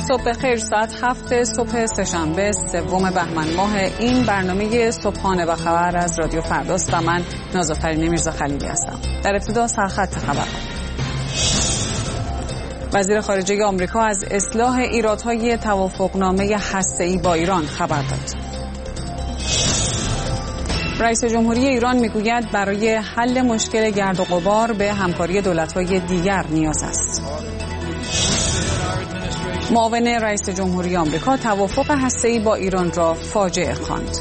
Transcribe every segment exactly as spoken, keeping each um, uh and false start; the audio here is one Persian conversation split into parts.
صبح بخیر. ساعت هفت صبح سه‌شنبه سوم بهمن ماه. این برنامه صبحانه و خبر از رادیو فرداست و من نازافرین میرزا خلیلی هستم. در ابتدا سرخط خبر. وزیر خارجه آمریکا از اصلاح ایرادهای توافقنامه هسته‌ای با ایران خبر داد. رئیس جمهوری ایران میگوید برای حل مشکل گرد و غبار به همکاری دولت‌های دیگر نیاز است. معاون رئیس جمهوری آمریکا توافق هسته‌ای با ایران را فاجعه خواند.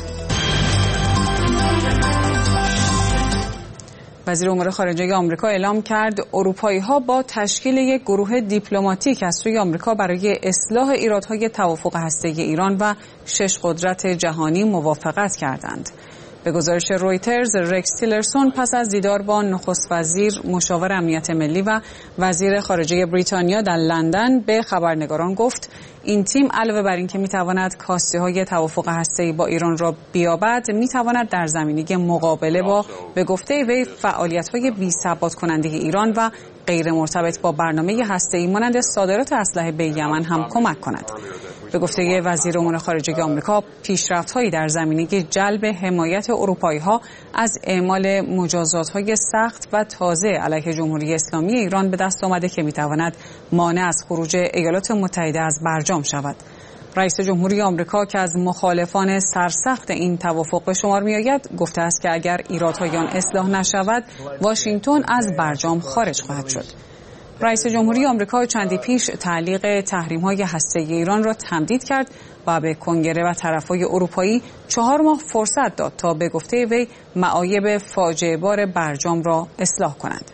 وزیر امور خارجه آمریکا اعلام کرد اروپایی‌ها با تشکیل یک گروه دیپلماتیک از سوی آمریکا برای اصلاح ایرادهای توافق هسته‌ای ایران و شش قدرت جهانی موافقت کردند. به گزارش رویترز، رکس تیلرسون پس از دیدار با نخست وزیر، مشاور امنیت ملی و وزیر خارجه بریتانیا در لندن به خبرنگاران گفت این تیم علاوه بر اینکه میتواند کاستی‌های توافق هسته‌ای با ایران را بیابد، میتواند در زمینه مقابله با به گفته وی فعالیت‌های بی‌ثبات کننده ایران و غیر مرتبط با برنامه هسته‌ای مانند صادرات اسلحه به یمن هم کمک کند. به گفته وزیر امور خارجه آمریکا، پیشرفت‌هایی در زمینه جلب حمایت اروپایی‌ها از اعمال مجازات‌های سخت و تازه علیه جمهوری اسلامی ایران به دست آمده که می‌تواند مانع از خروج ایالات متحده از برجام شود. رئیس جمهوری آمریکا که از مخالفان سرسخت این توافق به شمار می‌آید، گفته است که اگر ایرادهای آن اصلاح نشود، واشنگتن از برجام خارج خواهد شد. رئیس جمهوری آمریکا چندی پیش تعلیق تحریم‌های هسته‌ای ایران را تمدید کرد و به کنگره و طرف‌های اروپایی چهار ماه فرصت داد تا به گفته وی معایب فاجعه بار برجام را اصلاح کنند.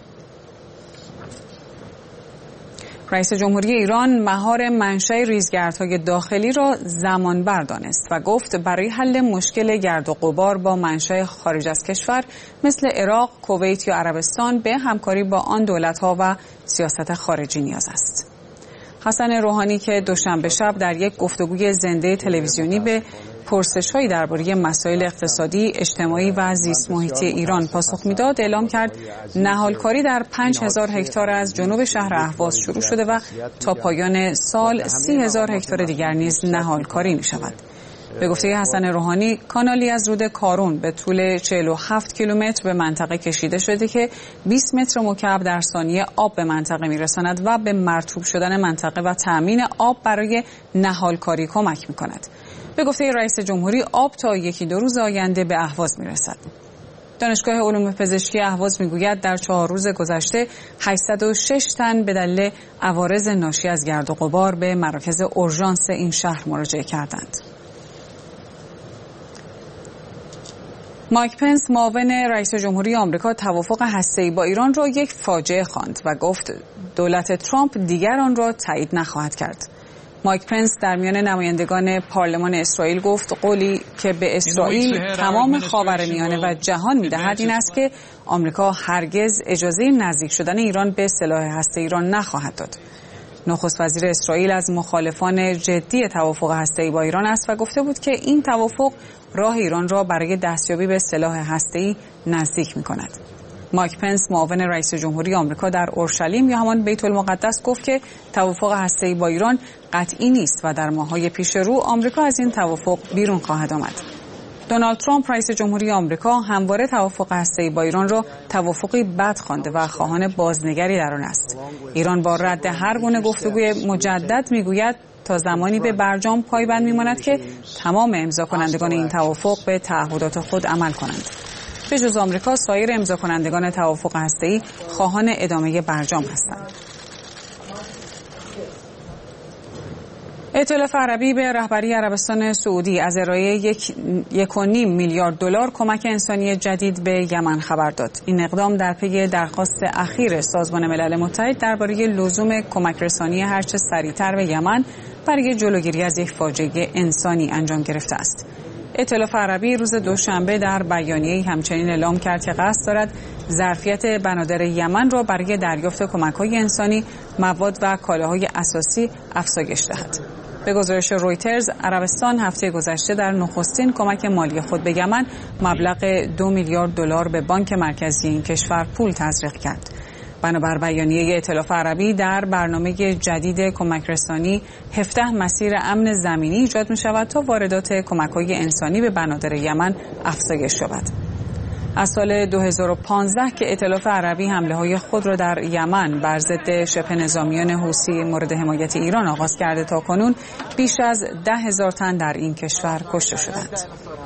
رئیس جمهوری ایران مهار منشأ ریزگردهای داخلی را زمانبر دانست و گفت برای حل مشکل گرد و غبار با منشأ خارج از کشور مثل عراق، کویت یا عربستان به همکاری با آن دولت‌ها و سیاست خارجی نیاز است. حسن روحانی که دوشنبه شب در یک گفتگوی زنده تلویزیونی به پرسش‌هایی درباره مسائل اقتصادی، اجتماعی و زیست محیطی ایران پاسخ می‌داد، اعلام کرد نهالکاری در پنج هزار هکتار از جنوب شهر اهواز شروع شده و تا پایان سال سی هزار هکتار دیگر نیز نهالکاری می‌شود. به گفته حسن روحانی، کانالی از رود کارون به طول چهل و هفت کیلومتر به منطقه کشیده شده که بیست متر مکعب در ثانیه آب به منطقه می‌رساند و به مرطوب شدن منطقه و تأمین آب برای نهالکاری کمک می‌کند. به گفته رئیس جمهوری، آب تا یکی دو روز آینده به اهواز می‌رسد. دانشگاه علوم پزشکی اهواز می‌گوید در چهار روز گذشته هشتصد و شش تن به دلیل عوارض ناشی از گرد و غبار به مراکز اورژانس این شهر مراجعه کردند. مایک پنس، معاون رئیس جمهوری آمریکا، توافق هسته‌ای با ایران را یک فاجعه خواند و گفت دولت ترامپ دیگر آن را تایید نخواهد کرد. مایک پنس در میان نمایندگان پارلمان اسرائیل گفت قولی که به اسرائیل تمام خاورمیانه و جهان می‌دهد این است که آمریکا هرگز اجازه نزدیک شدن ایران به سلاح هسته‌ای ایران نخواهد داد. نخست وزیر اسرائیل از مخالفان جدی توافق هسته‌ای با ایران است و گفته بود که این توافق راه ایران را برای دستیابی به سلاح هسته‌ای نزدیک می‌کند. مایک پنس، معاون رئیس جمهوری آمریکا در اورشلیم یا همان بیت المقدس، گفت که توافق هسته‌ای با ایران قطعی نیست و در ماه‌های پیش رو آمریکا از این توافق بیرون خواهد آمد. دونالد ترامپ، رئیس جمهوری آمریکا، همواره توافق هسته‌ای با ایران را توافقی بد خوانده و خواهان بازنگری در آن است. ایران با رد هر گونه گفتگوی مجدد میگوید تا زمانی به برجام پایبند میماند که تمام امضا کنندگان این توافق به تعهدات خود عمل کنند. به جز آمریکا، سایر امضا کنندگان توافق هسته‌ای خواهان ادامه برجام هستند. ائتلاف عربی به رهبری عربستان سعودی از ارائه یک یک و نیم میلیارد دلار کمک انسانی جدید به یمن خبر داد. این اقدام در پی درخواست اخیر سازمان ملل متحد درباره لزوم کمک رسانی هرچه سریعتر به یمن برای جلوگیری از یک فاجعه انسانی انجام گرفته است. ائتلاف عربی روز دوشنبه در بیانیه‌ای همچنین اعلام کرد که قصد دارد ظرفیت بنادر یمن را برای دریافت کمک‌های انسانی، مواد و کالاهای اساسی افزایش دهد. به گزارش رویترز، عربستان هفته گذشته در نخستین کمک مالی خود به یمن مبلغ دو میلیارد دلار به بانک مرکزی این کشور پول تزریق کرد. بنابر بیانیه ائتلاف عربی در برنامه جدید کمک رسانی هفده مسیر امن زمینی ایجاد می شود تا واردات کمک‌های انسانی به بنادر یمن افزایش یابد. از سال دو هزار و پانزده که ائتلاف عربی حمله‌های خود را در یمن بر ضد شبه نظامیان حوثی مورد حمایت ایران آغاز کرده تا کنون بیش از ده هزار تن در این کشور کشته شدند.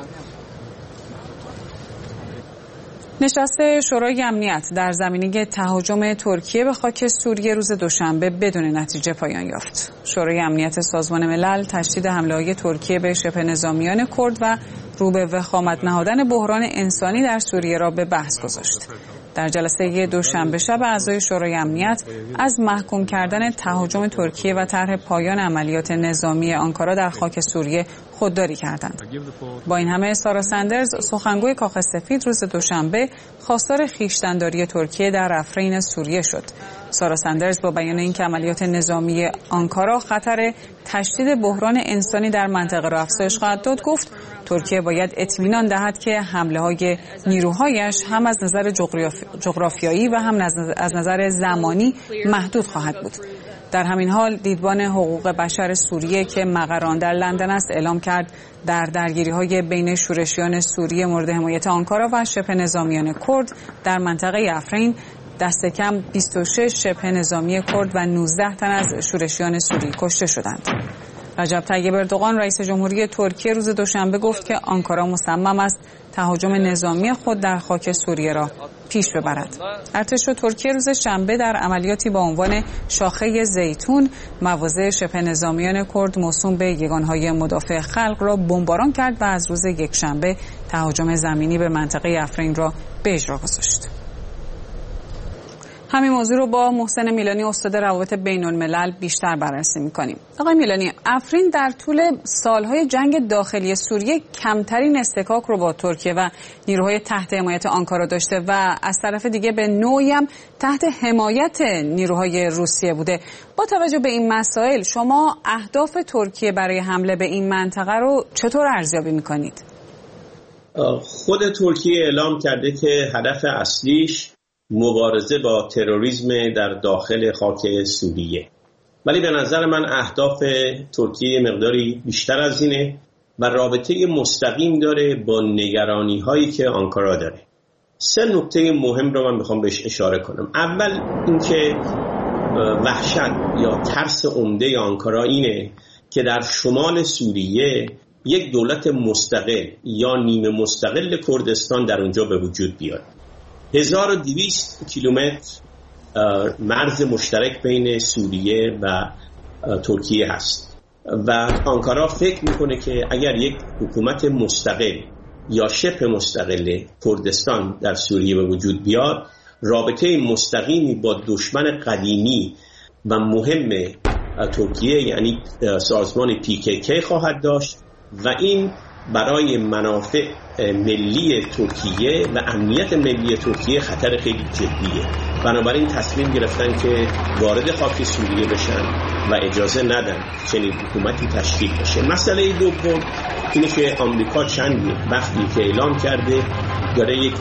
نشست شورای امنیت در زمینه تهاجم ترکیه به خاک سوریه روز دوشنبه بدون نتیجه پایان یافت. شورای امنیت سازمان ملل تشدید حمله‌های ترکیه به شبه نظامیان کرد و رو به وخامت نهادن بحران انسانی در سوریه را به بحث گذاشت. در جلسه دوشنبه شب اعضای شورای امنیت از محکوم کردن تهاجم ترکیه و طرح پایان عملیات نظامی آنکارا در خاک سوریه خودداری کردند. با این همه سارا سندرز سخنگوی کاخ سفید روز دوشنبه خواستار خویشتن‌داری ترکیه در افرین سوریه شد. سارا سندرز با بیان اینکه عملیات نظامی آنکارا خطر تشدید بحران انسانی در منطقه را افزایش خواهد داد گفت ترکیه باید اطمینان دهد که حمله‌های نیروهایش هم از نظر جغرافیایی و هم از نظر زمانی محدود خواهد بود. در همین حال دیدبان حقوق بشر سوریه که مقر آن در لندن است اعلام کرد در درگیری‌های بین شورشیان سوریه مورد حمایت آنکارا و شبه نظامیان کرد در منطقه افرین دست کم بیست و شش شبه نظامی کرد و نوزده تن از شورشیان سوری کشته شدند. رجب طیب اردوغان رئیس جمهوری ترکیه روز دوشنبه گفت که آنکارا مصمم است تهاجم نظامی خود در خاک سوریه را پیش ببرد. ارتش ترکیه روز شنبه در عملیاتی با عنوان شاخه زیتون مواضع شبه نظامیان کرد موسوم به یگانهای مدافع خلق را بمباران کرد و از روز یکشنبه تهاجم زمینی به منطقه افرین را به اجرا گذاشت. همین موضوع رو با محسن میلانی استاد روابط بین الملل بیشتر بررسی می‌کنیم. آقای میلانی، افرین در طول سالهای جنگ داخلی سوریه کمترین اصطکاک رو با ترکیه و نیروهای تحت حمایت آنکارا داشته و از طرف دیگه به نوعی هم تحت حمایت نیروهای روسیه بوده. با توجه به این مسائل شما اهداف ترکیه برای حمله به این منطقه رو چطور ارزیابی می‌کنید؟ خود ترکیه اعلام کرده که هدف اصلیش مبارزه با تروریسم در داخل خاک سوریه، ولی به نظر من اهداف ترکیه مقداری بیشتر از اینه و رابطه مستقیم داره با نگرانی هایی که آنکارا داره. سه نکته مهم رو من میخوام بهش اشاره کنم. اول اینکه وحشت یا ترس عمده آنکارا اینه که در شمال سوریه یک دولت مستقل یا نیمه مستقل کردستان در اونجا به وجود بیاد. هزار و دویست کیلومتر مرز مشترک بین سوریه و ترکیه هست و آنکارا فکر میکنه که اگر یک حکومت مستقل یا شبه مستقل کردستان در سوریه به وجود بیاد، رابطه مستقیمی با دشمن قدیمی و مهم ترکیه یعنی سازمان پی کی کی خواهد داشت و این برای منافع ملی ترکیه و امنیت ملی ترکیه خطر خیلی جدیه. بنابراین تصمیم گرفتن که وارد خاک سوریه بشن و اجازه ندن چنین حکومتی تشکیل بشه. مسئله دوم اینه که آمریکا چند وقتی که اعلام کرده داره یک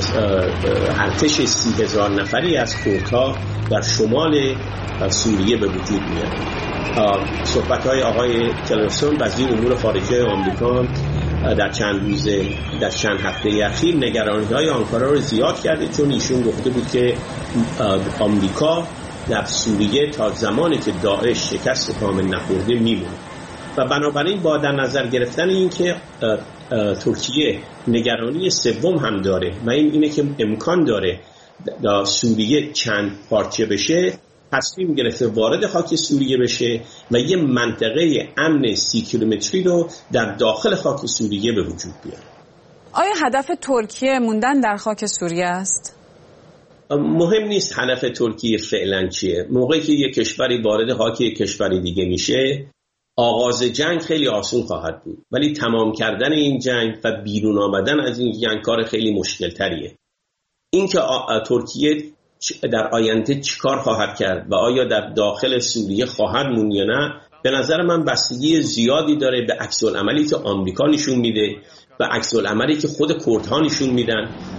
ارتش سی هزار نفری از کردها در شمال سوریه به وجود میاد. صحبت‌های آقای تلرسون وزیر امور خارجه آمریکا در چند روز در چند هفته اخیر نگرانی‌های آنکارا رو زیاد کرده، چون ایشون گفته بود که آمریکا در سوریه تا زمانی که داعش شکست کامل نخورده میمونه و بنابراین با در نظر گرفتن این که ترکیه نگرانی سوم هم داره و این اینه که امکان داره در سوریه چند پارچه بشه، تصمیم گرفته وارد خاک سوریه بشه و یه منطقه امن سی کیلومتری رو در داخل خاک سوریه به وجود بیاره. آیا هدف ترکیه موندن در خاک سوریه است؟ مهم نیست هدف ترکیه فعلا چیه. موقعی که یک کشوری وارد خاک یک کشوری دیگه میشه، آغاز جنگ خیلی آسون خواهد بود، ولی تمام کردن این جنگ و بیرون آمدن از این جنگ کار خیلی مشکل تریه. اینکه ترکیه در آینده چیکار خواهد کرد و آیا در داخل سوریه خواهد موند یا نه، به نظر من بستگی زیادی داره به عکس العملی که آمریکا نشون میده و عکس العملی که خود کردها نشون میدن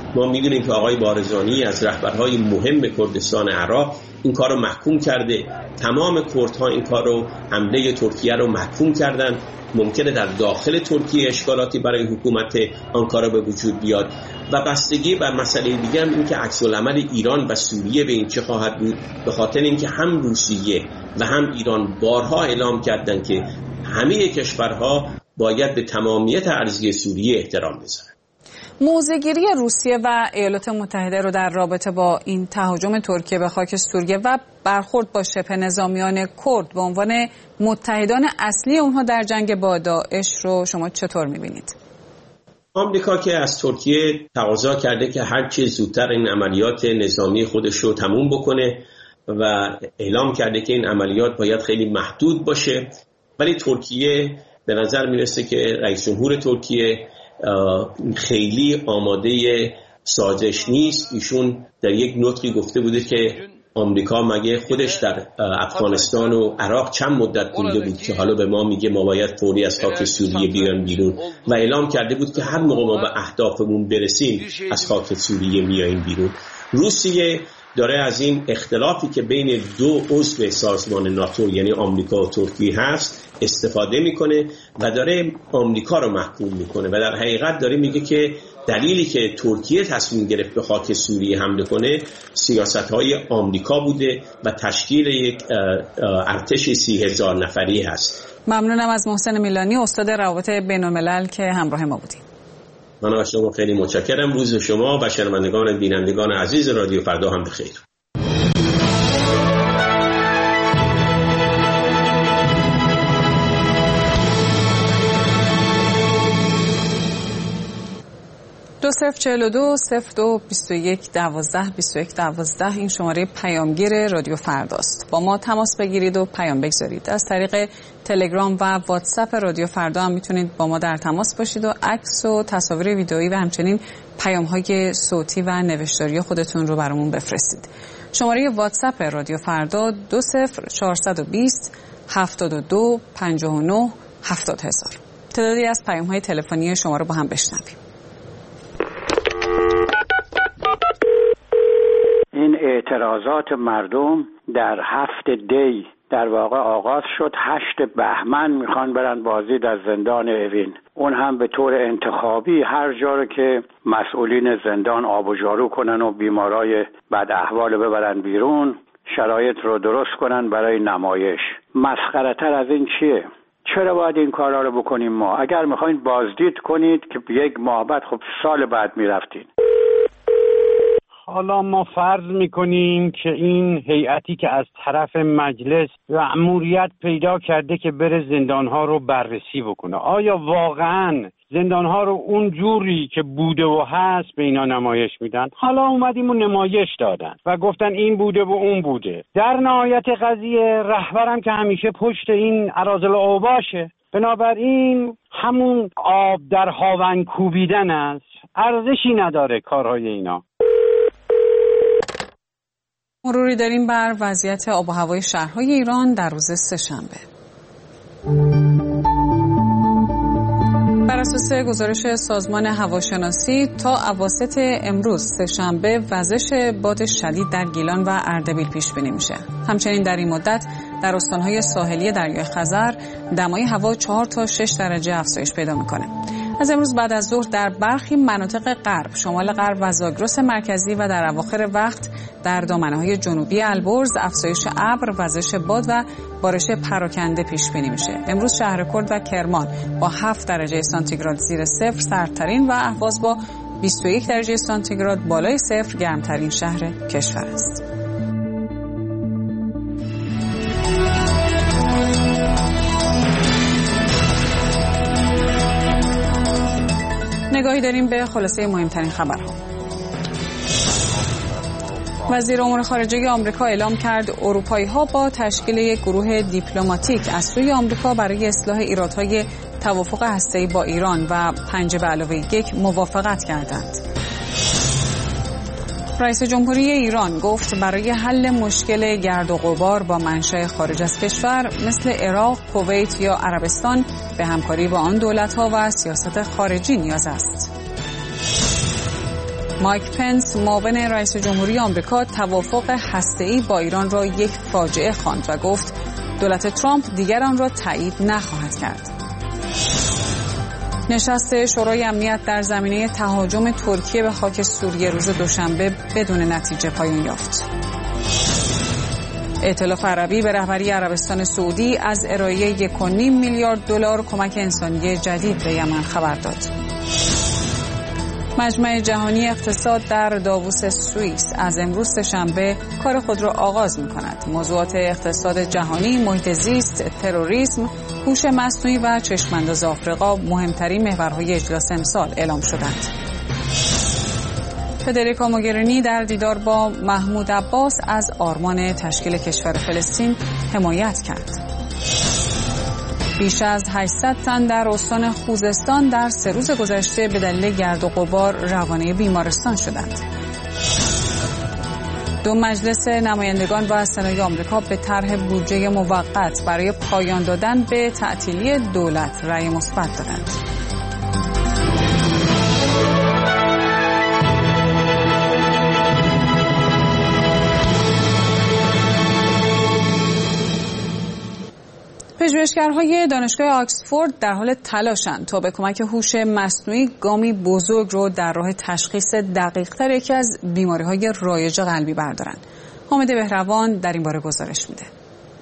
ما می‌دونیم که آقای بارزانی از رهبرهای مهم کردستان عراق این کار رو محکوم کرده. تمام کردها این کار رو، حمله ترکیه رو محکوم کردن. ممکنه در داخل ترکیه اشکالاتی برای حکومت آنکارا به وجود بیاد و بستگی بر مسئله دیگه هم این که عکس العمل ایران و سوریه به این چه خواهد بود، به خاطر اینکه هم روسیه و هم ایران بارها اعلام کردن که همه کشورها باید به تمامیت ارضی سوریه احترام بذارن. موضع‌گیری روسیه و ایالات متحده رو در رابطه با این تهاجم ترکیه به خاک سوریه و برخورد با شبه نظامیان کرد به عنوان متحدان اصلی اونها در جنگ با داعش رو شما چطور می‌بینید؟ آمریکا که از ترکیه تقاضا کرده که هر چه زودتر این عملیات نظامی خودش رو تموم بکنه و اعلام کرده که این عملیات باید خیلی محدود باشه، ولی ترکیه به نظر میرسه که رئیس جمهور ترکیه خیلی آماده سازش نیست. ایشون در یک نطقی گفته بوده که آمریکا مگه خودش در افغانستان و عراق چند مدت بوده بود که حالا به ما میگه ما باید فوری از خاک سوریه بیان بیرون، و اعلام کرده بود که هر موقع ما به اهدافمون برسیم از خاک سوریه میاییم بیرون. روسیه داره از این اختلافی که بین دو عضو سازمان ناتو یعنی آمریکا و ترکیه هست استفاده میکنه و داره آمریکا رو محکوم میکنه و در حقیقت داره میگه که دلیلی که ترکیه تصمیم گرفت به خاک سوریه حمله کنه سیاست‌های آمریکا بوده و تشکیل یک ارتش سی هزار نفری هست. ممنونم از محسن میلانی، استاد روابط بین‌الملل که همراه ما بودیم. من از شما خیلی متشکرم. روز شما و شنوندگان بینندگان عزیز رادیو فردا هم بخیر. دو صفر چهل و دو صفر دو بیست و یک دوازده بیست و یک دوازده این شماره پیامگیر رادیو فرداست. با ما تماس بگیرید و پیام بگذارید. از طریق تلگرام و واتساپ رادیو فردا هم میتونید با ما در تماس باشید و عکس و تصاویر ویدئویی و همچنین پیام‌های صوتی و نوشتاری خودتون رو برامون بفرستید. شماره واتساپ رادیو فردا دو صفر چهارصد و بیست هفتاد و دو پنجاه و نه هفتاد هزار. تعدادی از پیام‌های تلفنی شما رو با هم بشنویم. این اعتراضات مردم در هفت دی در واقع آغاز شد. هشت بهمن میخوان برن بازدید از زندان اوین، اون هم به طور انتخابی هر جا رو که مسئولین زندان آب و جارو کنن و بیمارای بد احوال ببرن بیرون، شرایط رو درست کنن برای نمایش. مسخره تر از این چیه؟ چرا باید این کارا رو بکنیم ما؟ اگر میخواین بازدید کنید که یک ماه بعد، خب سال بعد میرفتین. حالا ما فرض میکنیم که این هیئتی که از طرف مجلس مأموریت پیدا کرده که بره زندانها رو بررسی بکنه، آیا واقعا زندانها رو اون جوری که بوده و هست به اینا نمایش میدن؟ حالا اومدیم و نمایش دادن و گفتن این بوده و اون بوده. در نهایت قضیه رهبرم که همیشه پشت این اراذل اوباشه، بنابراین همون آب در هاون کوبیدن است، ارزشی نداره کارهای اینا. مروری داریم بر وضعیت آب و هوای شهرهای ایران در روز سه‌شنبه. بر اساس گزارش سازمان هواشناسی تا اواسط امروز سه‌شنبه وزش باد شدید در گیلان و اردبیل پیش بینی میشه. همچنین در این مدت در استانهای ساحلی دریای خزر دمای هوا چهار تا شش درجه افزایش پیدا میکنه. از امروز بعد از ظهر در برخی مناطق غرب، شمال غرب و زاگرس مرکزی و در اواخر وقت در دامنه‌های جنوبی البرز افزایش ابر، وزش باد و بارش پراکنده پیش بینی میشه. امروز شهرکرد و کرمان با هفت درجه سانتیگراد زیر صفر سردترین و اهواز با بیست و یک درجه سانتیگراد بالای صفر گرمترین شهر کشور است. نگاهی داریم به خلاصه مهمترین خبرها. وزیر امور خارجه آمریکا اعلام کرد اروپایی‌ها با تشکیل یک گروه دیپلماتیک از سوی آمریکا برای اصلاح ایرادهای توافق هسته‌ای با ایران و پنج به علاوه یک موافقت کردند. رئیس جمهوری ایران گفت برای حل مشکل گرد و غبار با منشأ خارج از کشور مثل عراق، کویت یا عربستان به همکاری با آن دولت‌ها و سیاست خارجی نیاز است. مایک پنس معاون رئیس جمهوری آمریکا توافق هسته‌ای با ایران را یک فاجعه خواند و گفت دولت ترامپ دیگر آن را تایید نخواهد کرد. نشست شورای امنیت در زمینه تهاجم ترکیه به خاک سوریه روز دوشنبه بدون نتیجه پایان یافت. ائتلاف عربی به رهبری عربستان سعودی از ارائه یک و نیم میلیارد دلار کمک انسانی جدید به یمن خبر داد. مجمع جهانی اقتصاد در داووس سوئیس از امروز سه‌شنبه کار خود را آغاز می‌کند. موضوعات اقتصاد جهانی، محیط زیست، تروریسم، هوش مصنوعی و چشم‌انداز آفریقا مهمترین محورهای اجلاس امسال اعلام شدند. فدریکا موگرینی در دیدار با محمود عباس از آرمان تشکیل کشور فلسطین حمایت کرد. بیش از هشتصد تن در استان خوزستان در سه روز گذشته به دلیل گرد و غبار روانه بیمارستان شدند. دو مجلس نمایندگان و سنای آمریکا به طرح بودجه موقت برای پایان دادن به تعطیلی دولت رأی مثبت دادند. پژوهشگرهای دانشگاه آکسفورد در حال تلاشند تا به کمک هوش مصنوعی گامی بزرگ رو در راه تشخیص دقیق‌تر یکی از بیماری‌های رایج قلبی بردارند. حامد بهروان در این باره گزارش میده.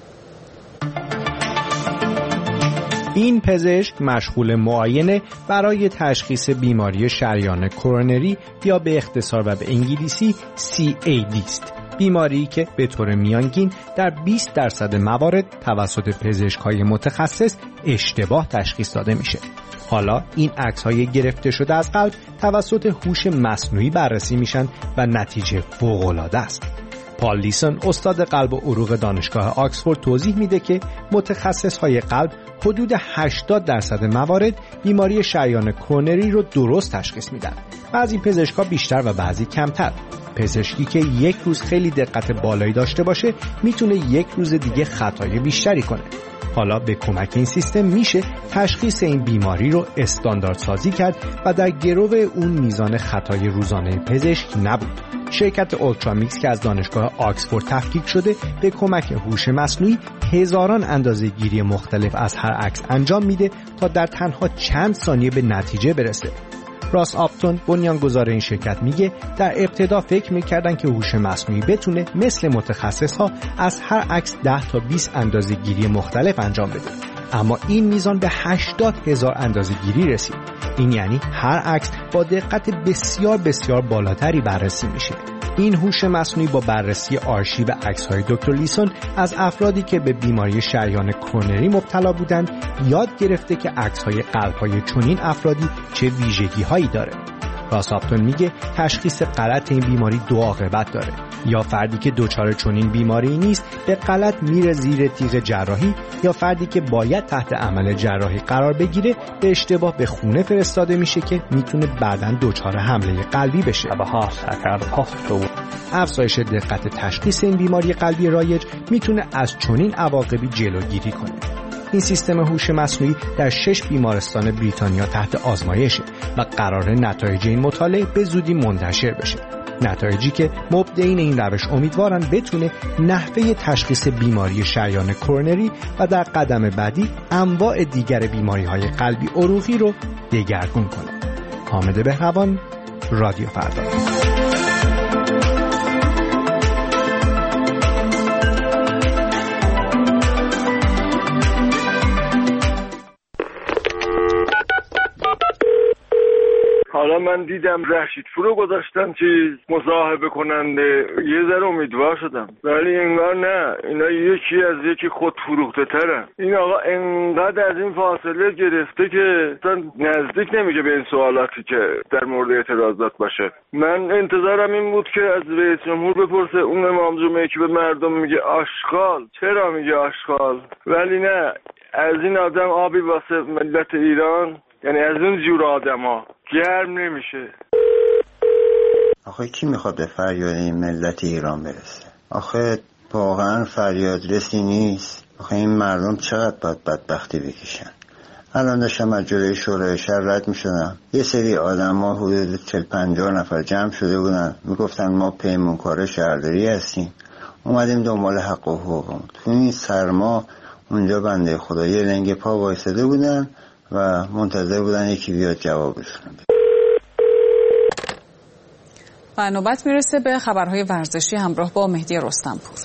این پزشک مشغول معاینه برای تشخیص بیماری شریان کرونری یا به اختصار و به انگلیسی سی ای دی است. بیماری که به طور میانگین در بیست درصد موارد توسط پزشک‌های متخصص اشتباه تشخیص داده میشه. حالا این عکس‌های گرفته شده از قلب توسط هوش مصنوعی بررسی میشن و نتیجه فوق‌العاده است. پال لیسون استاد قلب و عروق دانشگاه آکسفورد توضیح میده که متخصص‌های قلب حدود هشتاد درصد موارد بیماری شریان کرونری رو درست تشخیص میدن. بعضی پزشک‌ها بیشتر و بعضی کمتر. پزشکی که یک روز خیلی دقت بالایی داشته باشه میتونه یک روز دیگه خطای بیشتری کنه. حالا به کمک این سیستم میشه تشخیص این بیماری رو استاندارد سازی کرد و در گرو اون میزان خطای روزانه پزشک نبود. شرکت اولترامیکس که از دانشگاه آکسفورد تفکیک شده به کمک هوش مصنوعی هزاران اندازه‌گیری مختلف از هر عکس انجام میده تا در تنها چند ثانیه به نتیجه برسه. راس آپتون بنیانگذار این شرکت میگه در ابتدا فکر میکردن که هوش مصنوعی بتونه مثل متخصصها از هر عکس ده تا بیست اندازه‌گیری مختلف انجام بده، اما این میزان به هشتاد هزار اندازه‌گیری رسید. این یعنی هر عکس با دقت بسیار بسیار بالاتری بررسی میشه. این هوش مصنوعی با بررسی آرشیو عکس‌های دکتر لیسون از افرادی که به بیماری شریان کرونری مبتلا بودند یاد گرفته که عکس‌های قلب‌های چنین افرادی چه ویژگی‌هایی داره. راساپتون میگه تشخیص غلط این بیماری دو عاقبت داره. یا فردی که دچار چنین بیماری نیست به غلط میره زیر تیغ جراحی، یا فردی که باید تحت عمل جراحی قرار بگیره به اشتباه به خونه فرستاده میشه که میتونه بعداً دچار حمله قلبی بشه. افزایش دقت تشخیص این بیماری قلبی رایج میتونه از چنین عواقبی جلوگیری کنه. این سیستم هوش مصنوعی در شش بیمارستان بریتانیا تحت آزمایشه و قراره نتایج این مطالعه به زودی منتشر بشه. نتایجی که مبدعین این روش امیدوارن بتونه نحوه تشخیص بیماری شریان کرونری و در قدم بعدی انواع دیگر بیماری‌های قلبی عروقی رو دگرگون کنه. حامد بهروان، رادیو فردا. حالا من دیدم رشیدپور رو گذاشتن چیز مصاحبه کننده، یه ذره امیدوار شدم، ولی انگار نه، اینا یکی از یکی خود فروخته ترن. این آقا انقدر از این فاصله گرفته که نزدیک نمیشه به این سوالاتی که در مورد اعتراضات باشه. من انتظارم این بود که از رئیس جمهور بپرسه اون امام جمعه که به مردم میگه آشغال، چرا میگه آشغال؟ ولی نه، از این آدم آبی واسه ملت ایران، یعنی از اون جور آدم ها گرم نمیشه. آخه کی میخواد به فریاد این ملت ایران برسه؟ آخه واقعا فریاد رسی نیست. آخه این مردم چقدر باید بدبختی بکشن؟ الان داشتم از جلوی شورای شهر رد میشدم، یه سری آدم ها حدود چهل پنجاه نفر جمع شده بودن، میگفتن ما پیمانکار شهرداری هستیم، اومدیم دنبال حق و حقوقمون. تو این سرما اونجا بنده خدا یه لنگ پا وایساده بودن و منتظر بودن یکی بیاد جوابشون بده. و نوبت میرسه به خبرهای ورزشی همراه با مهدی رستمپور.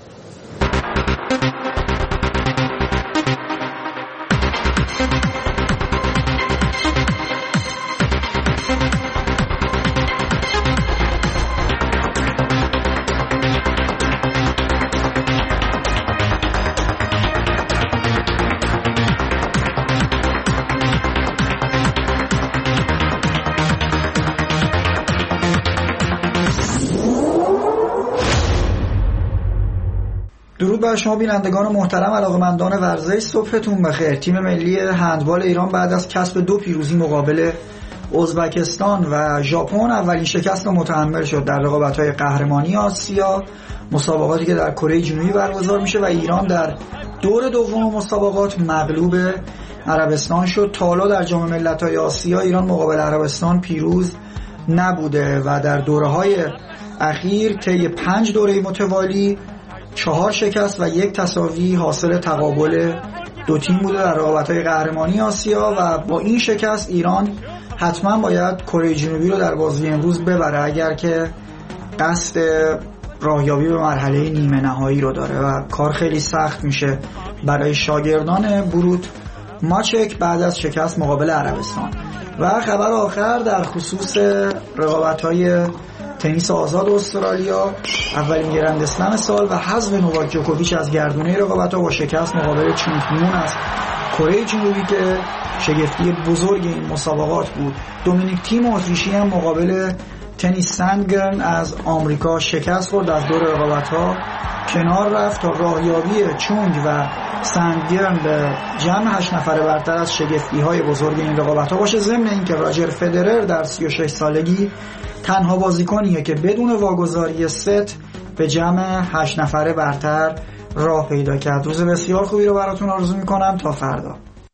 درود بر شما بینندگان محترم، علاقه‌مندان ورزش، صبحتون بخیر. تیم ملی هندبال ایران بعد از کسب دو پیروزی مقابل ازبکستان و ژاپن اولین شکست رو متحمل شد در رقابت‌های قهرمانی آسیا، مسابقاتی که در کره جنوبی برگزار میشه و ایران در دور دوم مسابقات مغلوب عربستان شد. تا حالا در جام ملت‌های آسیا ایران مقابل عربستان پیروز نبوده و در دوره‌های اخیر طی پنج دوره متوالی چهار شکست و یک تساوی حاصل تقابل دو تیم بوده در رقابت‌های قهرمانی آسیا و با این شکست ایران حتما باید کره جنوبی رو در بازی امروز ببره اگر که قصد راهیابی به مرحله نیمه نهایی رو داره و کار خیلی سخت میشه برای شاگردان برود ماچک بعد از شکست مقابل عربستان. و خبر آخر در خصوص رقابت‌های تنیس آزاد استرالیا، اولین گرند اسلم سال و حذف نوواک جوکوویچ از گردونه رقابت‌ها با شکست مقابل چونگمون از کره جنوبی که شگفتی بزرگ این مسابقات بود. دومینیک تیم اتریشی هم مقابل تنیس سندگرن از آمریکا شکست خورد، از دور رقابت‌ها کنار رفت تا راهیابی چونگ و سندگرن به جمع هشت نفره برتر از شگفتی‌های بزرگ این رقابت‌ها باشه. ضمن اینکه راجر فدرر در سی و شش سالگی تنها بازیکنیه که بدون واگذاری ست به جمع هشت نفره برتر راه پیدا کرد. روز بسیار خوبی رو براتون آرزو میکنم. تا فردا.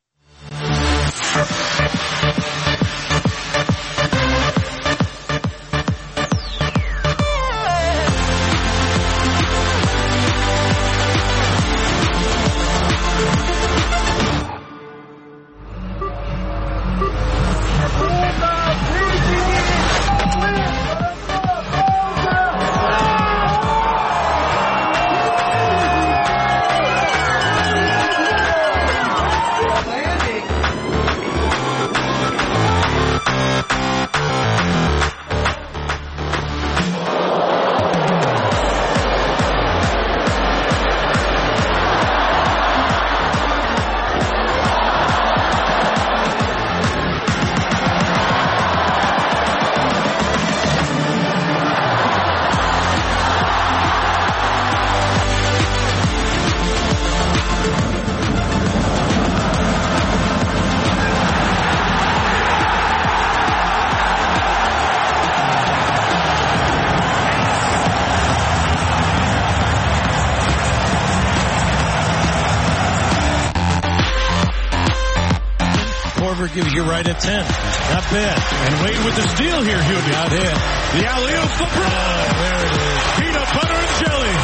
Gives you right at ten. Not bad. And Wade with the steal here, Hughie. Not hit. The alley-oop, LeBron. Oh, there it is. Peanut butter and jelly.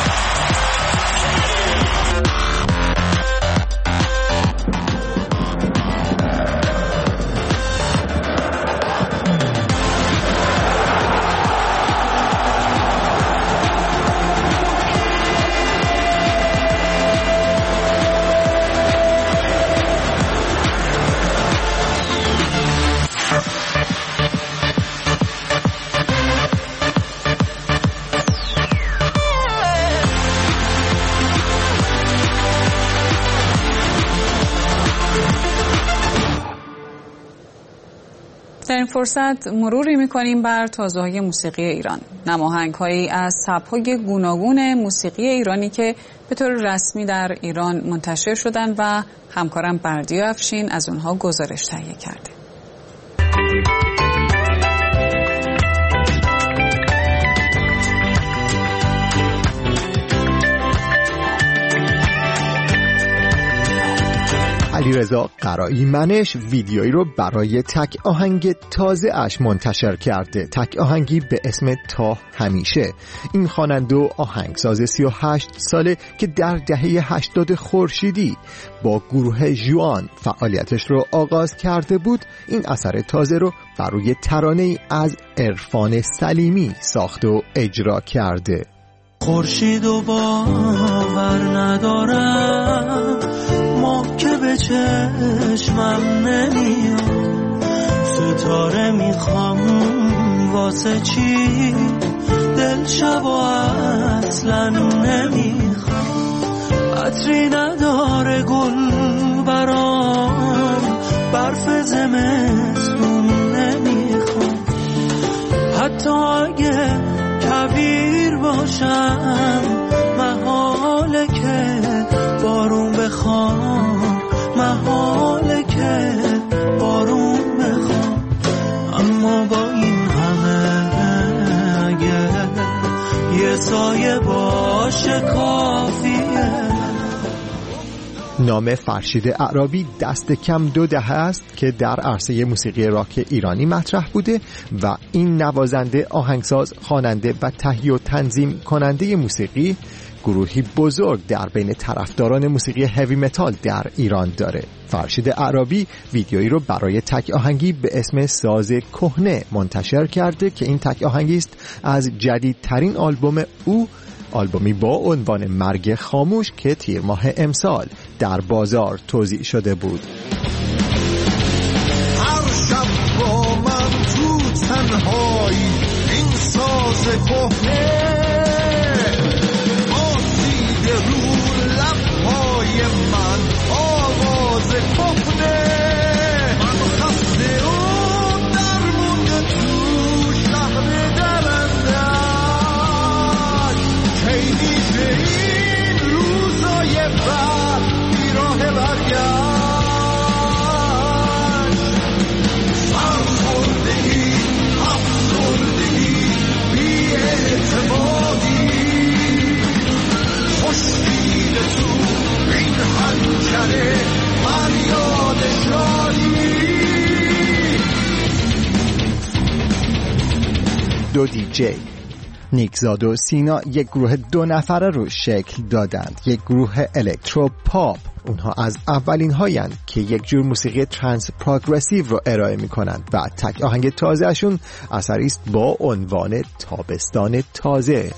در این فرصت مروری می‌کنیم بر تازه‌های موسیقی ایران. نماهنگ‌هایی از سبک‌های گوناگون موسیقی ایرانی که به طور رسمی در ایران منتشر شدن و همکارم بردیا افشین از اونها گزارش تهیه کرده. علیرضا قرایی منش ویدیویی رو برای تک آهنگ تازه اش منتشر کرده، تک آهنگی به اسم تا همیشه. این خواننده و آهنگساز سی و هشت ساله که در دهه هشتاد خورشیدی با گروه ژوان فعالیتش رو آغاز کرده بود، این اثر تازه رو بر روی ترانه‌ای از عرفان سلیمی ساخته و اجرا کرده. خورشید و باور ندارم، ما که به چشمم نمیاد، ستاره میخوام واسه چی، دل شب و اصلا نمیخوام، عطری نداره گل برام، برف زمستون نمیخوام، حتی اگه کبیر باشم محاله که بارون بخوام، محاله که بارون بخوام، اما با این همه اگه یه سایه باشه کافیه. نام فرشید اعرابی دست کم دو دهه است که در عرصه موسیقی راک ایرانی مطرح بوده و این نوازنده، آهنگساز، خواننده و تهیه و تنظیم کننده موسیقی گروهی بزرگ در بین طرفداران موسیقی هیوی متال در ایران داره. فرشید اعرابی ویدیویی رو برای تک آهنگی به اسم ساز کهنه منتشر کرده که این تک آهنگی است از جدیدترین آلبوم او، آلبومی با عنوان مرگ خاموش که تیر ماه امسال در بازار توزیع شده بود. هر شب با من تو تنهایی این ساز کهنه آسیده رو لبهای من، آواز کهنه من خسته و درمونده تو شهر درندش، کی میشه این روزای بر بیراه برگشت، سرخوردگی، افسردگی، بی اعتمادی، خوشبین تو این حنجره فریاد شادی. دو دی جی نیکزاد و سینا یک گروه دو نفره رو شکل دادند، یک گروه الکترو پاپ. اونها از اولین هایند که یک جور موسیقی ترانس پروگرسیو رو ارائه می کنند و تک آهنگ تازه اشون اثری است با عنوان تابستان تازه.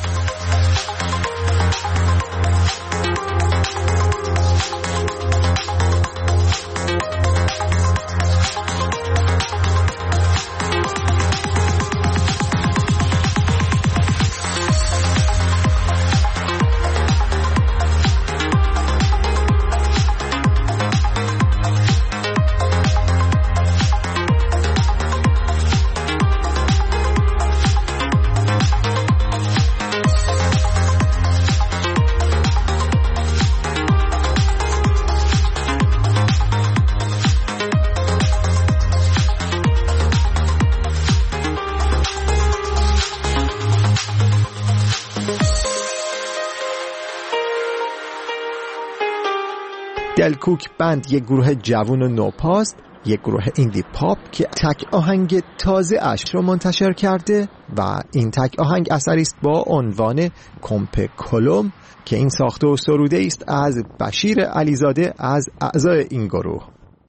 دلکوک بند یک گروه جوان و نوپاست، یک گروه ایندی پاپ که تک آهنگ تازه اش رو منتشر کرده و این تک آهنگ اثری است با عنوان کمپ کلم که این ساخته و سروده است از بشیر علیزاده از اعضای این گروه.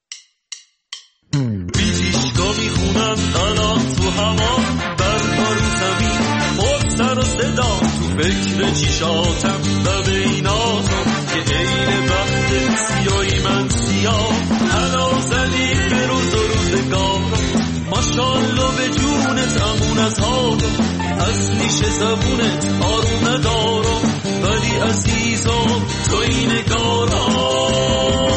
بیجیشگاه میخونم الان تو هوا، برها رو زمین مستر و صدا، تو فکر چیشاتم و به این آزم که عین وقت سیایی من سیاه، حالا زدی به روز و روزگار، ماشالله به جونت امون از حالم، از نیش زبونت آروم ندارم، ولی عزیزم تو این نگارم.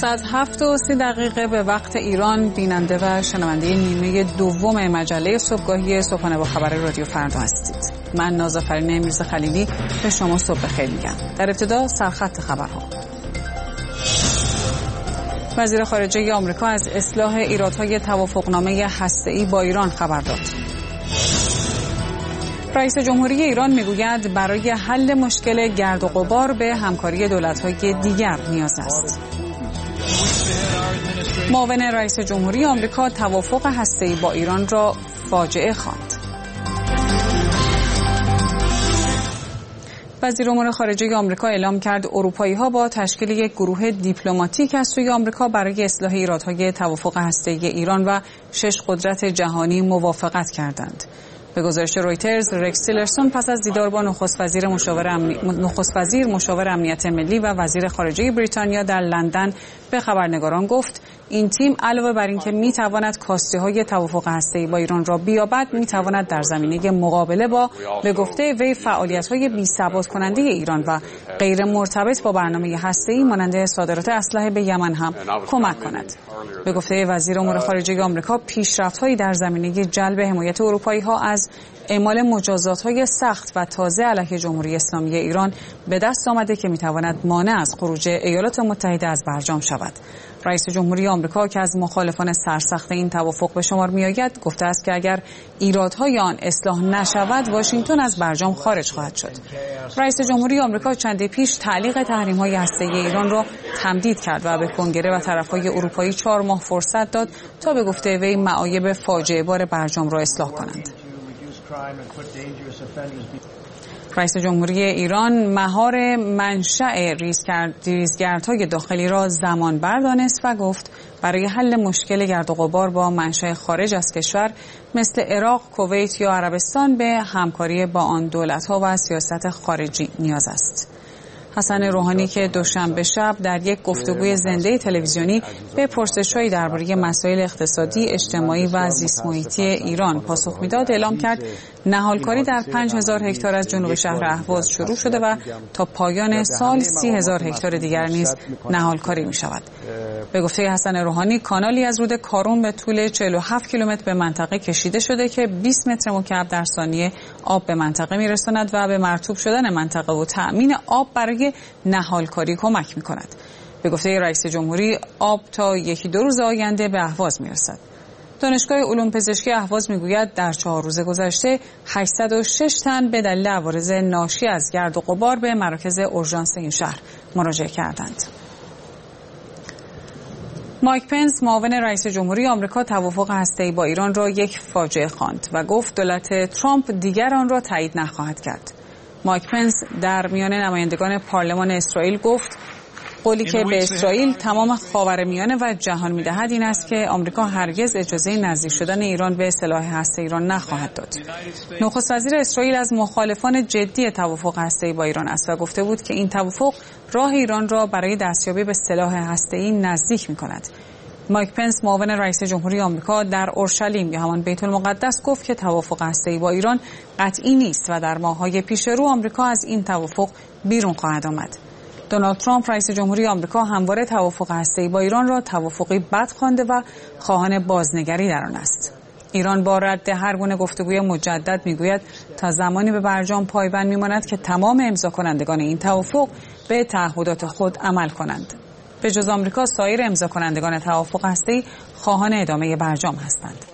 ساعت هفت و سی دقیقه به وقت ایران بیننده و شنونده نیمه دوم مجله صبحگاهی صبحانه با خبر رادیو فردا هستید. من نازافرین میرزا خلیلی به شما صبح بخیر میگم. در ابتدا سرخط خبرها. وزیر خارجه آمریکا از اصلاح ایرادهای توافقنامه هسته‌ای با ایران خبر داد. رئیس جمهوری ایران میگوید برای حل مشکل گرد و غبار به همکاری دولت‌های دیگر نیاز است. معاون رئیس جمهوری آمریکا توافق هسته‌ای با ایران را فاجعه خواند. وزیر امور خارجه آمریکا اعلام کرد اروپایی‌ها با تشکیل یک گروه دیپلماتیک از سوی آمریکا برای اصلاح ایرادهای توافق هسته‌ای ایران و شش قدرت جهانی موافقت کردند. به گزارش رویترز، رکس تیلرسون پس از دیدار با نخست وزیر مشاور امنی... نخست وزیر مشاور امنیت ملی و وزیر خارجه بریتانیا در لندن به خبرنگاران گفت این تیم علاوه بر اینکه میتواند کاسته‌های توافق هسته‌ای با ایران را بیابد، میتواند در زمینه مقابله با به گفته وی فعالیت‌های بی‌ثبات کننده ایران و غیر مرتبط با برنامه هسته‌ای مانند صادرات اسلحه به یمن هم کمک کند. به گفته وزیر امور خارجه آمریکا، پیشرفت‌هایی در زمینه جلب حمایت اروپایی‌ها از اعمال مجازات‌های سخت و تازه علیه جمهوری اسلامی ایران به دست آمده که می‌تواند مانع از خروج ایالات متحده از برجام شود. رئیس جمهوری آمریکا که از مخالفان سرسخت این توافق به شمار می‌آید، گفته است که اگر ایرادهای آن اصلاح نشود، واشنگتن از برجام خارج خواهد شد. رئیس جمهوری آمریکا چندی پیش تعلیق تحریم‌های هسته‌ای ایران را تمدید کرد و به کنگره و طرف‌های اروپایی چهار ماه فرصت داد تا به گفته وی معایب فاجعه بار برجام را اصلاح کنند. رئیس جمهوری ایران مهار منشأ ریزگردهای داخلی را زمان بر دانست و گفت برای حل مشکل گرد و غبار با منشأ خارج از کشور مثل عراق، کویت یا عربستان به همکاری با آن دولت‌ها و سیاست خارجی نیاز است. حسن روحانی که دوشنبه شب در یک گفتگوی زنده تلویزیونی به پرسش‌هایی درباره مسائل اقتصادی، اجتماعی و زیست محیطی ایران پاسخ میداد، اعلام کرد نهالکاری در پنج هزار هکتار از جنوب شهر اهواز شروع شده و تا پایان سال سی هزار هکتار دیگر نیز نهالکاری می شود. به گفته حسن روحانی، کانالی از رود کارون به طول چهل و هفت کیلومتر به منطقه کشیده شده که بیست متر مکعب در ثانیه آب به منطقه می رساند و به مرطوب شدن منطقه و تأمین آب برای نهالکاری کمک می کند. به گفته رئیس جمهوری، آب تا یکی دو روز آینده به اهواز می رسد. دانشگاه علوم پزشکی اهواز میگوید در چهار روز گذشته هشتصد و شش تن به دلیل عوارض ناشی از گرد و غبار به مراکز اورژانس این شهر مراجعه کردند. مایک پنس، معاون رئیس جمهوری آمریکا، توافق هسته‌ای با ایران را یک فاجعه خواند و گفت دولت ترامپ دیگر آن را تایید نخواهد کرد. مایک پنس در میان نمایندگان پارلمان اسرائیل گفت قولی که به اسرائیل تمام خاورمیانه و جهان می‌دهد این است که آمریکا هرگز اجازه نزدیک شدن ایران به سلاح هسته ایران نخواهد داد. نخست وزیر اسرائیل از مخالفان جدی توافق هسته‌ای با ایران است و گفته بود که این توافق راه ایران را برای دستیابی به سلاح هسته‌ای نزدیک می‌کند. مایک پنس، معاون رئیس جمهوری آمریکا، در اورشلیم یا همان بیت المقدس گفت که توافق هسته‌ای با ایران قطعی نیست و در ماه‌های پیش رو آمریکا از این توافق بیرون خواهد آمد. دونالد ترامپ، رئیس جمهوری آمریکا، همواره توافق هسته‌ای با ایران را توافقی بد خوانده و خواهان بازنگری در آن است. ایران با رد هر گونه گفتگوی مجدد میگوید تا زمانی به برجام پایبند میماند که تمام امضا کنندگان این توافق به تعهدات خود عمل کنند. به جز آمریکا، سایر امضا کنندگان توافق هسته‌ای خواهان ادامه برجام هستند.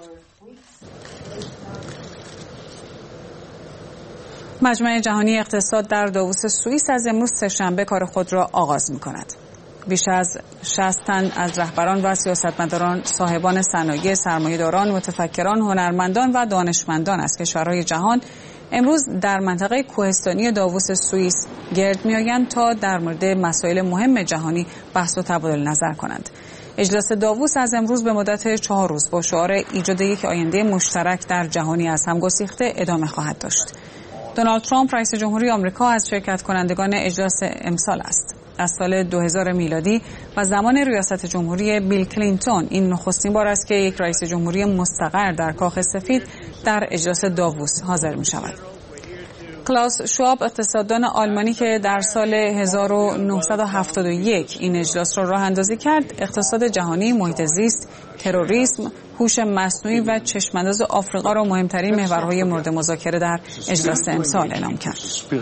مجمع جهانی اقتصاد در داووس سوئیس از امروز سه‌شنبه کار خود را آغاز می‌کند. بیش از شصت تن از رهبران و سیاستمداران، صاحبان صنایع، سرمایه‌داران، متفکران، هنرمندان و دانشمندان از کشورهای جهان امروز در منطقه کوهستانی داووس سوئیس گرد می‌آیند تا در مورد مسائل مهم جهانی بحث و تبادل نظر کنند. اجلاس داووس از امروز به مدت چهار روز با شعار ایجاد یک آینده مشترک در جهانی از هم گسیخته ادامه خواهد داشت. دونالد ترامپ، رئیس جمهوری آمریکا، از شرکت کنندگان اجلاس امسال است. از سال دو هزار میلادی و زمان ریاست جمهوری بیل کلینتون این نخستین بار است که یک رئیس جمهوری مستقر در کاخ سفید در اجلاس داووس حاضر می شود. کلاس شواب، اقتصاددان آلمانی که در سال هزار و نهصد و هفتاد و یک این اجلاس را راه اندازی کرد، اقتصاد جهانی، محیط زیست، تروریسم، هوش مصنوعی و چشمانداز آفریقا را مهمترین محورهای مورد مذاکره در اجلاس امسال اعلام کرد.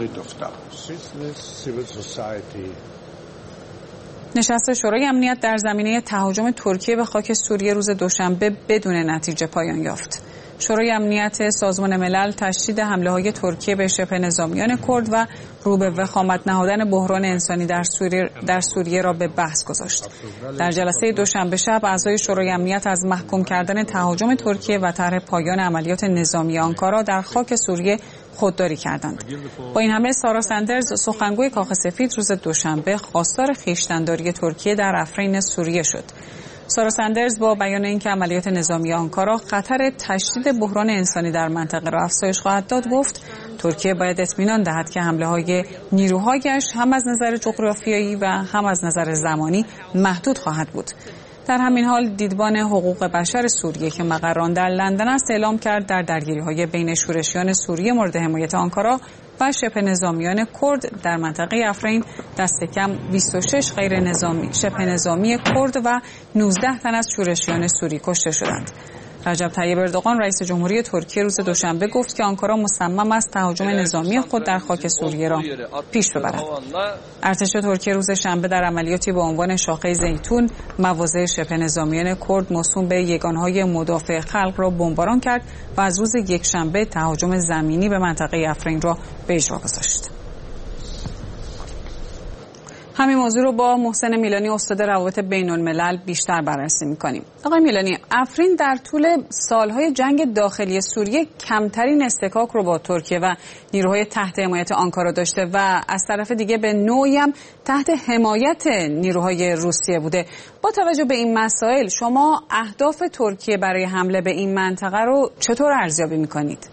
نشست شورای امنیت در زمینه تهاجم ترکیه به خاک سوریه روز دوشنبه بدون نتیجه پایان یافت. شورای امنیت سازمان ملل تشدید حمله‌های ترکیه به شبه نظامیان کرد و رو به وخامت نهادن بحران انسانی در سوریه در سوریه را به بحث گذاشت. در جلسه دوشنبه شب اعضای شورای امنیت از محکوم کردن تهاجم ترکیه و طرح پایان عملیات نظامی آنکارا در خاک سوریه خودداری کردند. با این همه سارا سندرز، سخنگوی کاخ سفید، روز دوشنبه خواستار خویشتن‌داری ترکیه در افرین سوریه شد. سارا سندرز با بیان اینکه عملیات نظامی آنکارا خطر تشدید بحران انسانی در منطقه را افزایش خواهد داد، گفت ترکیه باید اطمینان دهد که حمله‌های نیروهایش هم از نظر جغرافیایی و هم از نظر زمانی محدود خواهد بود. در همین حال دیدبان حقوق بشر سوریه که مقر آن در لندن است اعلام کرد در درگیری‌های بین شورشیان سوریه مورد حمایت آنکارا و شبه نظامیان کرد در منطقه افرین دست کم بیست و شش غیر نظامی شبه نظامی کرد و نوزده تن از شورشیان سوری کشته شدند. رجب طیب اردوغان رئیس جمهوری ترکیه روز دوشنبه گفت که آنکارا مصمم است تهاجم نظامی خود در خاک سوریه را پیش ببرد. ارتش ترکیه روز شنبه در عملیاتی با عنوان شاخه زیتون مواضع شبه نظامیان کرد موسوم به یگانهای مدافع خلق را بمباران کرد و از روز یکشنبه تهاجم زمینی به منطقه افرین را به اجرا گذاشت. همین موضوع رو با محسن میلانی استاد روابط بین الملل بیشتر بررسی می‌کنیم. آقای میلانی، افرین در طول سالهای جنگ داخلی سوریه کمترین اصطکاک رو با ترکیه و نیروهای تحت حمایت آنکارا داشته و از طرف دیگه به نوعی هم تحت حمایت نیروهای روسیه بوده. با توجه به این مسائل شما اهداف ترکیه برای حمله به این منطقه رو چطور ارزیابی می‌کنید؟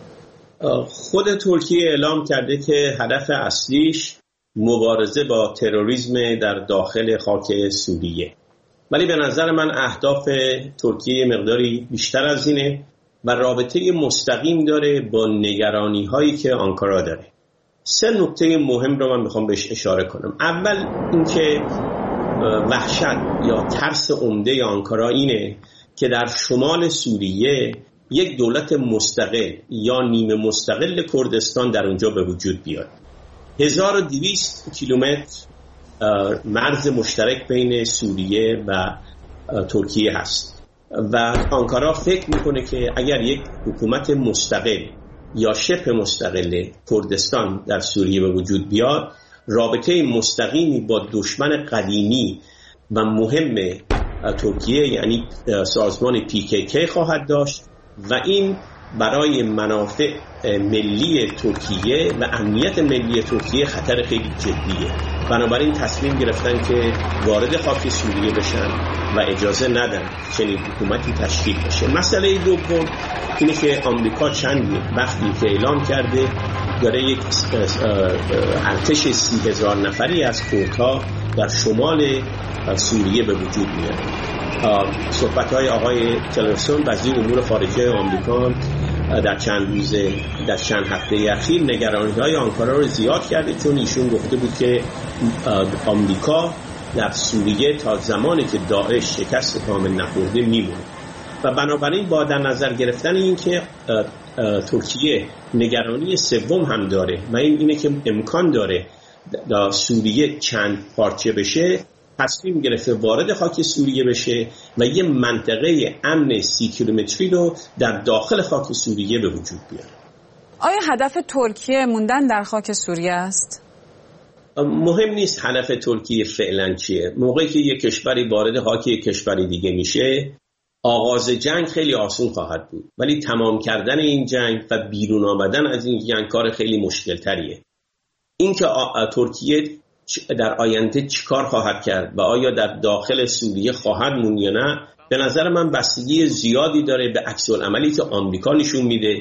خود ترکیه اعلام کرده که هدف اصلیش مبارزه با تروریسم در داخل خاک سوریه، ولی به نظر من اهداف ترکیه مقداری بیشتر از اینه و رابطه مستقیم داره با نگرانی هایی که آنکارا داره. سه نکته مهم رو من میخوام بهش اشاره کنم. اول اینکه وحشت یا ترس عمده آنکارا اینه که در شمال سوریه یک دولت مستقل یا نیمه مستقل کردستان در اونجا به وجود بیاد. هزار و دویست کیلومتر مرز مشترک بین سوریه و ترکیه هست و آنکارا فکر میکنه که اگر یک حکومت مستقل یا شبه مستقل کردستان در سوریه به وجود بیاد، رابطه مستقیمی با دشمن قدیمی و مهم ترکیه یعنی سازمان پی کی کی خواهد داشت و این برای منافع ملی ترکیه و امنیت ملی ترکیه خطر خیلی جدیه. بنابراین تصمیم گرفتن که وارد خاک سوریه بشن و اجازه ندن چنین حکومتی تشکیل بشه. مسئله دوم اینه که آمریکا چند وقتی که اعلام کرده داره یک ارتش سی هزار نفری از کردها در شمال سوریه به وجود میاد. صحبت‌های آقای تلرسون وزیر امور خارجه آمریکا در چند روز در چند هفته اخیر نگرانی‌های آنکارا رو زیاد کرده، چون ایشون گفته بود که آمریکا در سوریه تا زمانی که داعش شکست کامل نخورده میمونه و بنابراین با در نظر گرفتن این که ترکیه نگرانی سوم هم داره و این اینه که امکان داره در سوریه چند پارچه بشه، تصمیم گرفته وارد خاک سوریه بشه و یه منطقه امن سی کیلومتری رو در داخل خاک سوریه به وجود بیاره. آیا هدف ترکیه موندن در خاک سوریه است؟ مهم نیست هدف ترکیه فعلا چیه. موقعی که یک کشوری وارد خاک یک کشوری دیگه میشه، آغاز جنگ خیلی آسون خواهد بود، ولی تمام کردن این جنگ و بیرون آمدن از این جنگ کار خیلی مشکل تریه. این که ترکیه در آینده چیکار خواهد کرد و آیا در داخل سوریه خواهد موند یا نه، به نظر من بستگی زیادی داره به عکس العملی که آمریکا نشون میده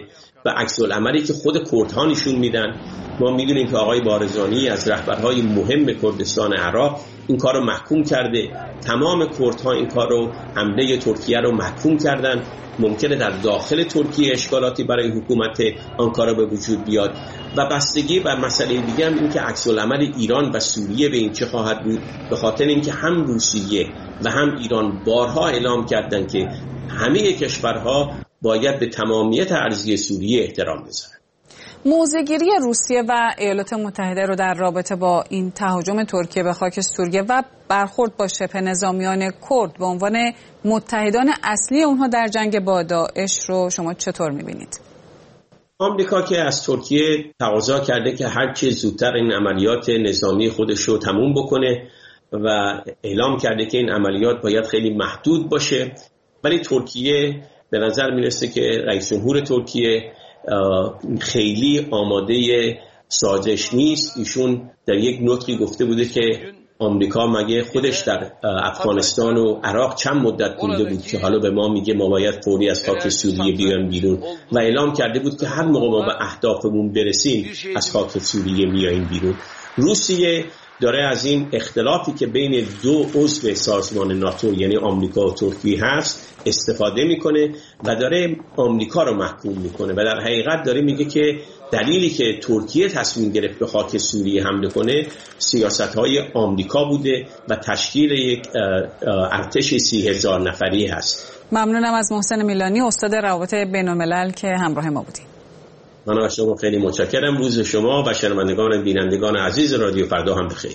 و عکس العملی که خود کردها نشون میدن. ما میدونیم که آقای بارزانی از رهبرهای مهم کردستان عراق این کار رو محکوم کرده. تمام کردها این کار رو، حمله ترکیه رو محکوم کردن. ممکنه در داخل ترکیه اشکالاتی برای حکومت آنکارا به وجود بیاد و بستگی بر مسئله دیگه هم این که عکس العمل ایران و سوریه به این چه خواهد بود، به خاطر اینکه هم روسیه و هم ایران بارها اعلام کردن که همه کشورها باید به تمامیت ارضی سوریه احترام بذارن. موضع‌گیری روسیه و ایالات متحده رو در رابطه با این تهاجم ترکیه به خاک سوریه و برخورد با شبه نظامیان کرد به عنوان متحدان اصلی اونها در جنگ با داعش رو شما چطور می‌بینید؟ آمریکا که از ترکیه تقاضا کرده که هر چه زودتر این عملیات نظامی خودش رو تموم بکنه و اعلام کرده که این عملیات باید خیلی محدود باشه، ولی ترکیه به نظر میرسه که رئیس جمهور ترکیه خیلی آماده سازش نیست. ایشون در یک نطقی گفته بوده که آمریکا مگه خودش در افغانستان و عراق چند مدت بوده بود که حالا به ما میگه ما باید فوری از خاک سوریه بیایم بیرون، و اعلام کرده بود که هر موقع ما به اهدافمون برسیم از خاک سوریه میاییم بیرون. روسیه داره از این اختلافی که بین دو عضو سازمان ناتو یعنی آمریکا و ترکیه هست استفاده میکنه و داره آمریکا رو محکوم میکنه و در حقیقت داره میگه که دلیلی که ترکیه تصمیم گرفت به خاک سوریه حمله کنه سیاست‌های آمریکا بوده و تشکیل یک ارتش سی هزار نفری هست. ممنونم از محسن میلانی، استاد روابط بین‌الملل که همراه ما بودیم. من از شما خیلی متشکرم. روز شما و شنوندگان بینندگان عزیز رادیو فردا هم بخیر.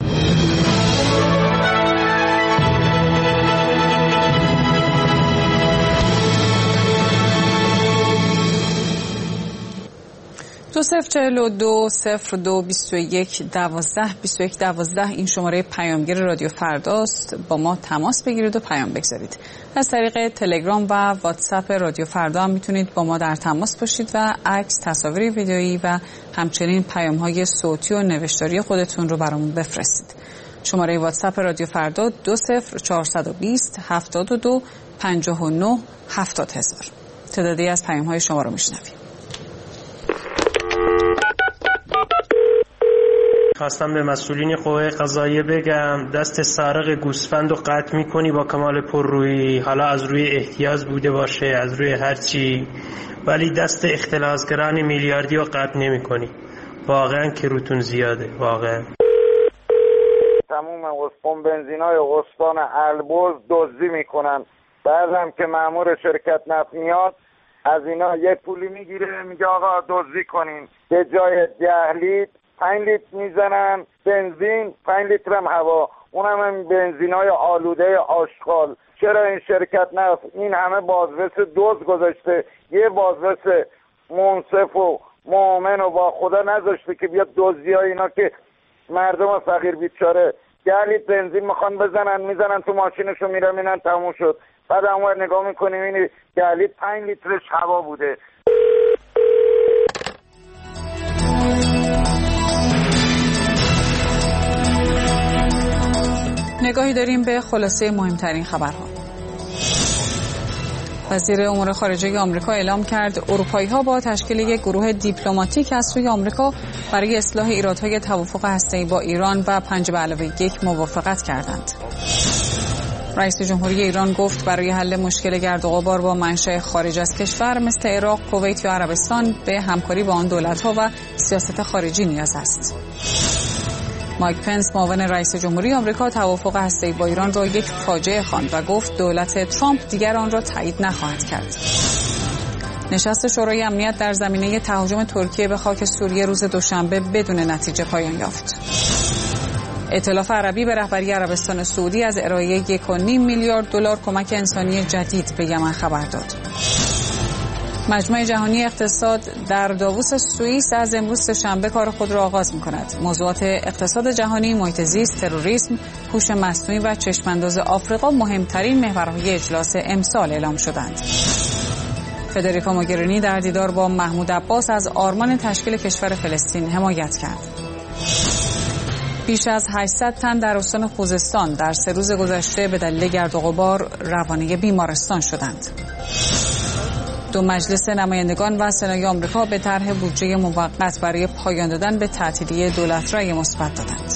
دو صفر چهل و دو صفر دو بیست و یک دوازده بیست و یک دوازده این شماره پیامگیر رادیو فرداست. با ما تماس بگیرید و پیام بگذارید. از طریق تلگرام و واتساپ رادیو فردا هم میتونید با ما در تماس باشید و عکس، تصاویر ویدیویی و همچنین پیام‌های صوتی و نوشتاری خودتون رو برامون بفرستید. شماره واتساپ رادیو فردا دو صفر چهارصد و بیست هفتاد و دو پنجاه و نه هفتاد هزار. تعدادی از پیام‌های شما رو میشنویم. خواستم به مسئولین قوه قضاییه بگم دست سارق گوسفند رو قطع میکنی با کمال پررویی، حالا از روی احتیاج بوده باشه از روی هر چی، ولی دست اختلاسگران میلیاردی رو قطع نمیکنی. واقعا که روتون زیاده. واقعا تموم اسپون بنزینای استان البرز دزدی میکنن. بعدم که مأمور شرکت نفت میاد از اینا یه پولی میگیره میگه آقا دزدی کنین، به جای ده لیتر پنج لیتر میزنن بنزین، پنج لیتر هم هوا، اونم هم بنزینای آلوده آشغال. چرا این شرکت نفت این همه بازرس دزد گذاشته، یه بازرس منصف و مؤمن و با خدا نذاشته که بیاد دزدی های اینا که مردم فقیر بیچاره ده لیتر بنزین میخوان بزنن، میزنن تو ماشینشو میرن میرن تموم شد. بعد اونور نگاه میکنیم این ده لیتر پنج لیترش هوا بوده. نگاهی داریم به خلاصه مهمترین خبرها. وزیر امور خارجه آمریکا اعلام کرد اروپایی‌ها با تشکیل یک گروه دیپلماتیک از سوی آمریکا برای اصلاح ایرادهای توافق هسته‌ای با ایران و پنج به علاوه یک موافقت کردند. رئیس جمهوری ایران گفت برای حل مشکل گرد و غبار با منشأ خارج از کشور مثل عراق، کویت یا عربستان به همکاری با آن دولت‌ها و سیاست خارجی نیاز است. مایک پنس معاون رئیس جمهوری آمریکا توافق هسته‌ای با ایران را یک فاجعه خواند و گفت دولت ترامپ دیگر آن را تایید نخواهد کرد. نشست شورای امنیت در زمینه تهاجم ترکیه به خاک سوریه روز دوشنبه بدون نتیجه پایان یافت. ائتلاف عربی به رهبری عربستان سعودی از ارائه یک و نیم میلیارد دلار کمک انسانی جدید به یمن خبر داد. مجمع جهانی اقتصاد در داووس سوئیس از امروز شنبه کار خود را آغاز می‌کند. موضوعات اقتصاد جهانی، محیط زیست، تروریسم، هوش مصنوعی و چشم‌انداز آفریقا مهمترین محورهای اجلاس امسال اعلام شدند. فدریکا موگرینی در دیدار با محمود عباس از آرمان تشکیل کشور فلسطین حمایت کرد. بیش از هشتصد تن در استان خوزستان در سه روز گذشته به دلیل گرد و غبار روانه بیمارستان شدند. دو مجلس نمایندگان و سنای آمریکا به طرح بودجه موقت برای پایان دادن به تعطیلی دولت رأی مثبت دادند.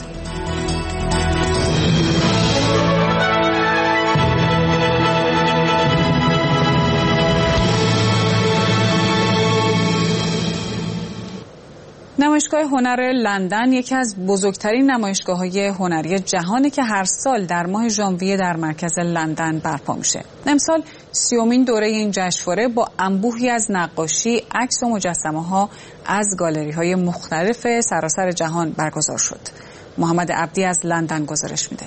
نمایشگاه هنر لندن یکی از بزرگترین نمایشگاه‌های هنری جهانه که هر سال در ماه ژانویه در مرکز لندن برپا میشه. امسال سیومین دوره این جشنواره با انبوهی از نقاشی، عکس و مجسمه‌ها از گالری‌های مختلف سراسر جهان برگزار شد. محمد عبدی از لندن گزارش میده.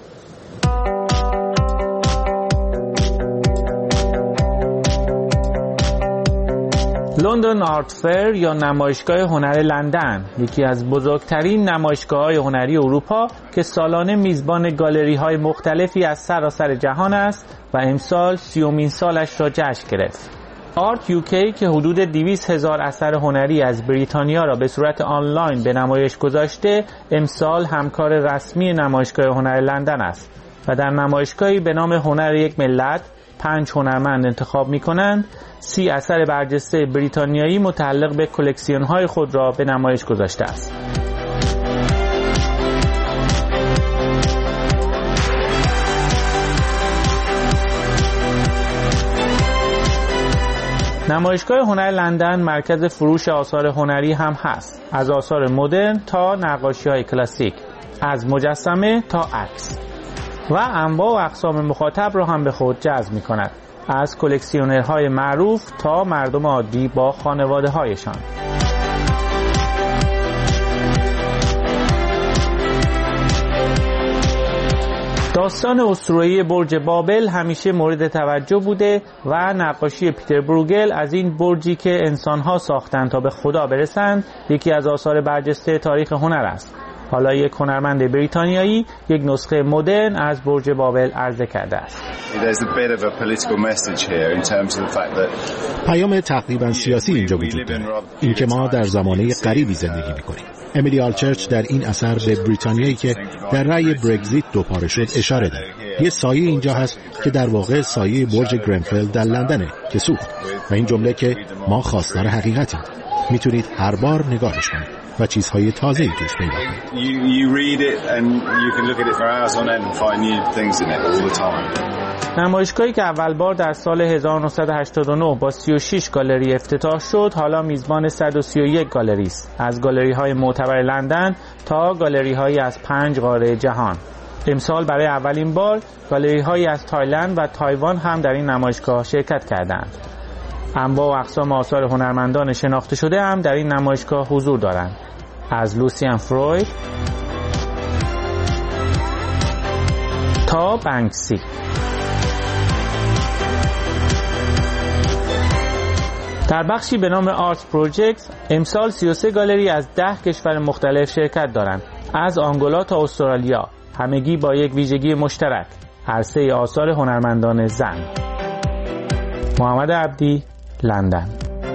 لندن آرت فیر یا نمایشگاه هنر لندن یکی از بزرگترین نمایشگاه‌های هنری اروپا که سالانه میزبان گالری‌های مختلفی از سراسر جهان است و امسال سیومین سالش را جشن گرفت. آرت یوکی که حدود دویست هزار اثر هنری از بریتانیا را به صورت آنلاین به نمایش گذاشته، امسال همکار رسمی نمایشگاه هنر لندن است و در نمایشگاهی به نام هنر یک ملت پنج هنرمند انتخاب می‌کنند سی اثر برجسته بریتانیایی متعلق به کلکسیون‌های خود را به نمایش گذاشته است. نمایشگاه هنر لندن مرکز فروش آثار هنری هم هست، از آثار مدرن تا نقاشی‌های کلاسیک، از مجسمه تا عکس، و انواع و اقسام مخاطب را هم به خود جذب می‌کند، از کلکسیونرهای معروف تا مردم عادی با خانواده‌هایشان. داستان اسطوره‌ای برج بابل همیشه مورد توجه بوده و نقاشی پیتر بروگل از این برجی که انسان‌ها ساختند تا به خدا برسند یکی از آثار برجسته تاریخ هنر است. حالا یک هنرمند بریتانیایی یک نسخه مدرن از برج بابل عرضه کرده است. پیام تقریبا سیاسی اینجا وجود داره. اینکه ما در زمانه غریبی زندگی می‌کنیم. امیلی آلچرچ در این اثر به بریتانیایی که در رأی برگزیت دوپاره شد اشاره داره. یه سایه اینجا هست که در واقع سایه برج گرنفل در لندنه که سوخت و این جمله که ما خواستار حقیقتیم. میتونید هر بار نگاهش کنید و چیزهای تازه‌ای توش پیدا کنید. نمایشگاهی که اول بار در سال هزار و نهصد و هشتاد و نه با سی و شش گالری افتتاح شد، حالا میزبان صد و سی و یک گالری است، از گالری‌های معتبر لندن تا گالری‌های از پنج قاره جهان. امسال برای اولین بار گالری‌هایی از تایلند و تایوان هم در این نمایشگاه شرکت کردند. انواع و اقسام آثار هنرمندان شناخته شده هم در این نمایشگاه حضور دارند، از لوسیان فروید تا بنکسی. در بخشی به نام آرت پروژکت امسال سی و سه گالری از ده کشور مختلف شرکت دارند، از آنگولا تا استرالیا، همگی با یک ویژگی مشترک: عرصه آثار هنرمندان زن. محمد عبدی، لندن.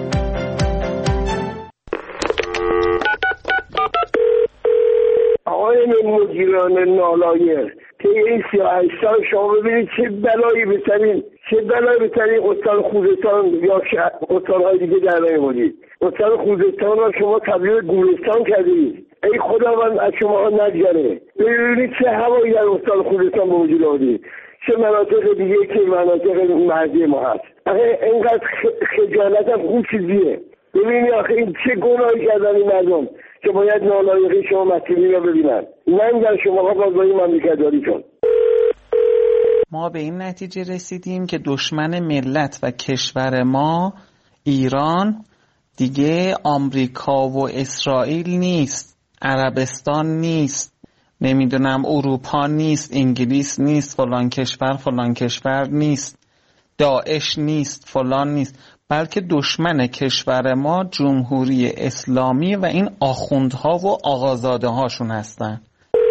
آقای مدیران نالایر که این سی و هشت سال شما ببینید چه بلایی بسرین چه بلایی بسرین استان خوزستان یا استان‌های دیگه در نمی‌آورید. استان خوزستان را شما تبدیل گورستان کردید. ای خداوند از شما ها نگذره. ببینید چه هوایی در استان خوزستان به وجود آورید، چه مناطق دیگه که مناطق مرزی ما هست. آخه اینقدر خجالت هم خوب چیزیه. ببینید آخه این چه گناهی کردن این مردم که باید نالایقی شما مسئولین رو ببینن، نه در شما ها بازایی مملکت داریتون. ما به این نتیجه رسیدیم که دشمن ملت و کشور ما ایران دیگه آمریکا و اسرائیل نیست، عربستان نیست، نمیدونم اروپا نیست، انگلیس نیست، فلان کشور فلان کشور نیست، داعش نیست، فلان نیست، بلکه دشمن کشور ما جمهوری اسلامی و این آخوندها و آقازاده هاشون هستن.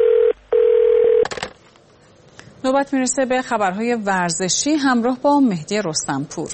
نوبت میرسه به خبرهای ورزشی همراه با مهدی رستمپور.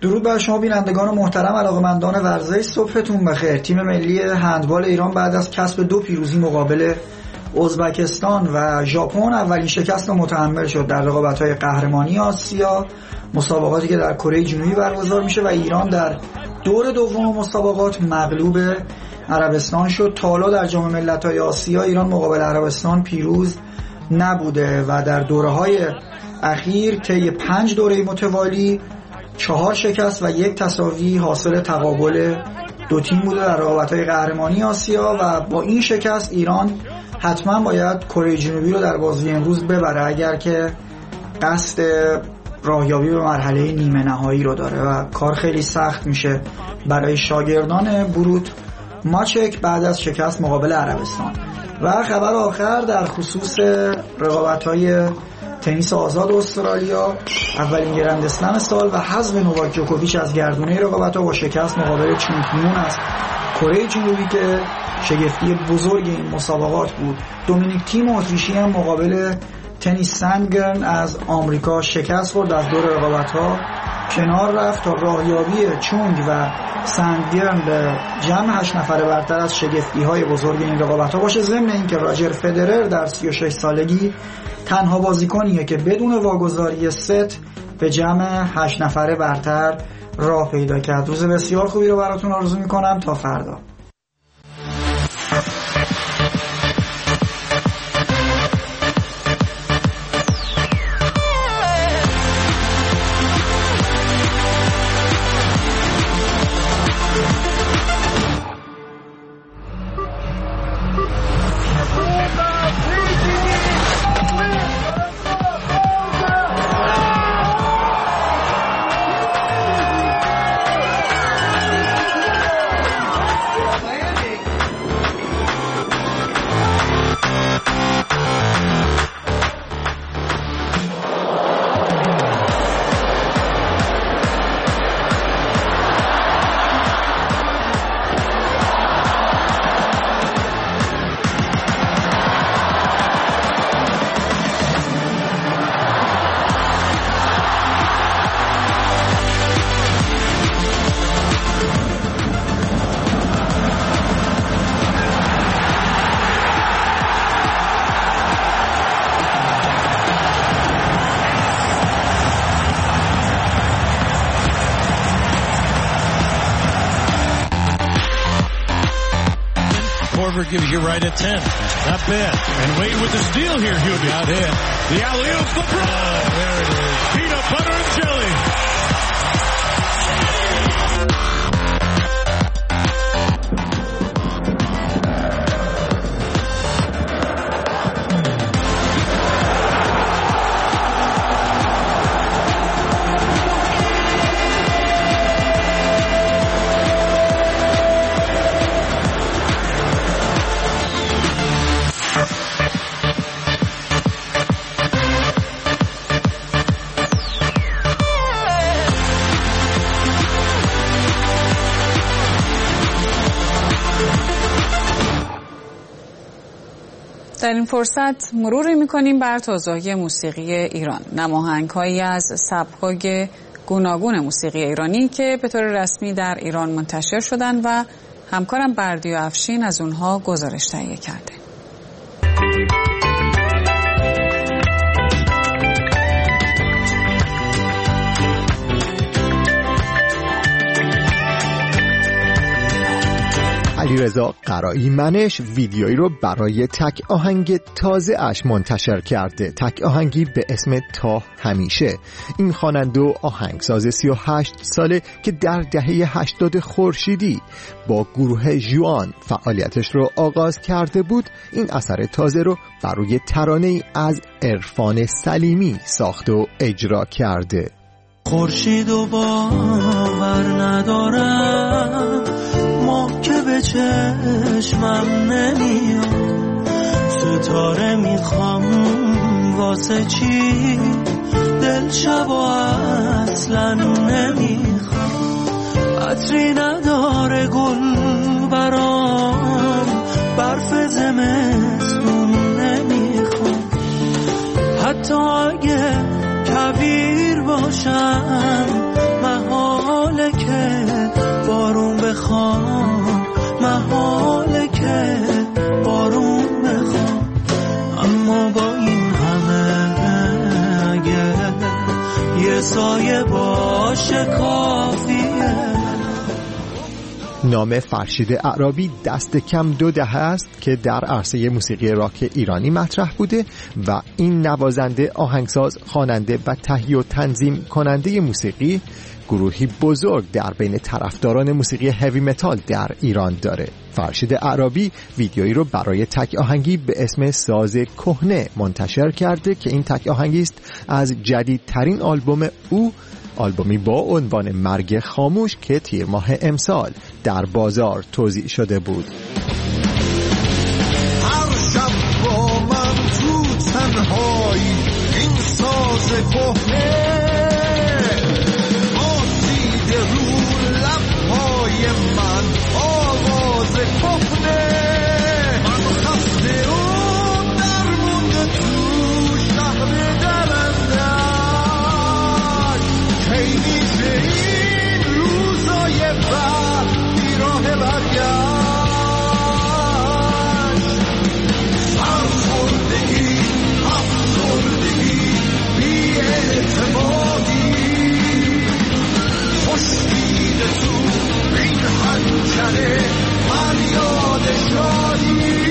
درود بر شما بینندگان محترم، علاقه‌مندان ورزش، صبحتون بخیر. تیم ملی هندبال ایران بعد از کسب دو پیروزی مقابل ازبکستان و ژاپن اولین شکست رو متحمل شد در رقابت‌های قهرمانی آسیا، مسابقاتی که در کره جنوبی برگزار میشه و ایران در دور دوم مسابقات مغلوب عربستان شد. تا حالا در جام ملت‌های آسیا ایران مقابل عربستان پیروز نبوده و در دوره‌های اخیر طی پنج دوره متوالی چهار شکست و یک تساوی حاصل تقابل دو تیم بوده در رقابت‌های قهرمانی آسیا و با این شکست ایران حتما باید کره جنوبی رو در بازی امروز ببره اگر که قصد راهیابی به مرحله نیمه نهایی رو داره و کار خیلی سخت میشه برای شاگردان بروت ماچک بعد از شکست مقابل عربستان. و خبر آخر در خصوص رقابت‌های تنیس آزاد استرالیا، اولین گرند اسلم سال و حذف نوواک جوکوویچ از گردونه رقابت‌ها با شکست مقابل چمپیون از کره جنوبی که شگفتی بزرگ این مسابقات بود. دومینیک تیم اتریشی هم مقابل تنیس سندگرن از آمریکا شکست خورد، از دور رقابت‌ها کنار رفت تا راهیابی چونگ و سندگرن به جمع هشت نفره برتر از شگفتی‌های بزرگ این رقابت‌ها باشه. ضمن اینکه راجر فدرر در سی و شش سالگی تنها بازیکنیه که بدون واگذاری ست به جمع هشت نفره برتر راه پیدا کرد. روز بسیار خوبی رو براتون آرزو می‌کنم تا فردا. Gives you right at ten. Not bad. And Wade with the steal here, Hubie. Out here. The alley-oop, LeBron. Oh, there it is. Peanut butter and jelly. در این فرصت مروری می‌کنیم بر تازه‌های موسیقی ایران، نماهنگ‌هایی از سبک‌های گوناگون موسیقی ایرانی که به طور رسمی در ایران منتشر شدن و همکارم بردی و افشین از اونها گزارش تهیه کرده. علیرضا قرایی منش ویدیویی رو برای تک آهنگ تازه اش منتشر کرده، تک آهنگی به اسم تا همیشه. این خواننده و آهنگساز سی و هشت ساله که در دهه هشتاد خورشیدی با گروه ژوان فعالیتش رو آغاز کرده بود، این اثر تازه رو برای ترانه‌ای از عرفان سلیمی ساخت و اجرا کرده. خورشید و باور ندارم، ما که به چشمم نمیاد، ستاره میخوام واسه چی، دل شبا اصلا نمیخوام، عطری نداره گل برام، برف زمستون نمیخوام، حتی اگه کویر باشم مهار سایه باشه کافیه. نام فرشید اعرابی دست کم دو دهه است که در عرصه موسیقی راک ایرانی مطرح بوده و این نوازنده، آهنگساز، خواننده و تهیه و تنظیم کننده موسیقی گروهی بزرگ در بین طرفداران موسیقی هوی متال در ایران داره. فرشید اعرابی ویدیویی رو برای تک آهنگی به اسم ساز کهنه منتشر کرده که این تک آهنگی است از جدیدترین آلبوم او، آلبومی با عنوان مرگ خاموش که تیر ماه امسال در بازار توزیع شده بود. هر شب با من تو تنهایی این ساز کهنه آسیده رو لبهای من آواز کهنه. من خسته و درمونده تو شهر درندش کی میشه این روزای بر بیراه برگشت. سرخوردگی افسردگی بی اعتمادی خشکیده تو این حنجره فریاد شادی.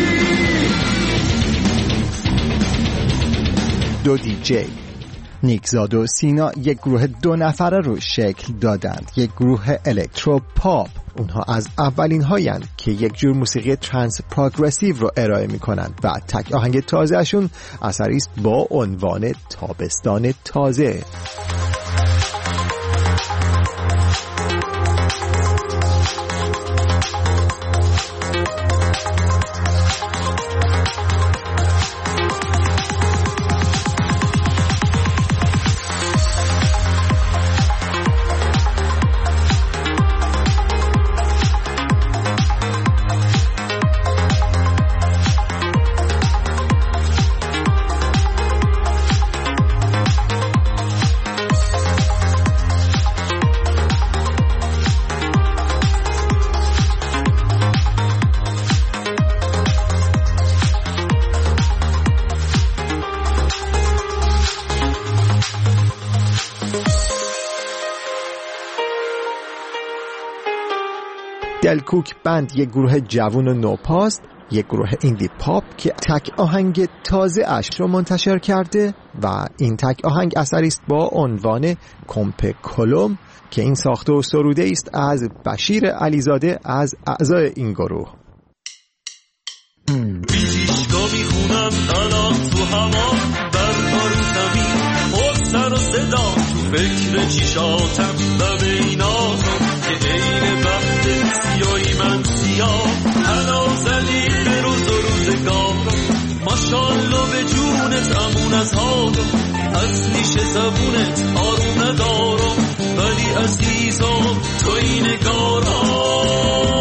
دو دی جی نیکزاد و سینا یک گروه دو نفره رو شکل دادند، یک گروه الکترو پاپ. اونها از اولین هایند که یک جور موسیقی ترانس پروگرسیو رو ارائه می کنند و تک آهنگ تازهشون اثری است با عنوان تابستان تازه. دلکوک بند یک گروه جوان و نوپاست، یک گروه ایندی پاپ که تک آهنگ تازه اش رو منتشر کرده و این تک آهنگ اثری است با عنوان کمپ کلم که این ساخته و سروده است از بشیر علیزاده از اعضای این گروه. بیشگا میخونم الان تو هوا برقا رو زمین پر سر و صدا تو فکر چیشاتم و بیناتم که عین وقت سیایی من سیاه حالا زدی به روز و روزگارم ماشالله به جونت امون از حالم از نیش زبونت آروم ندارم ولی عزیزم تو این نگارم.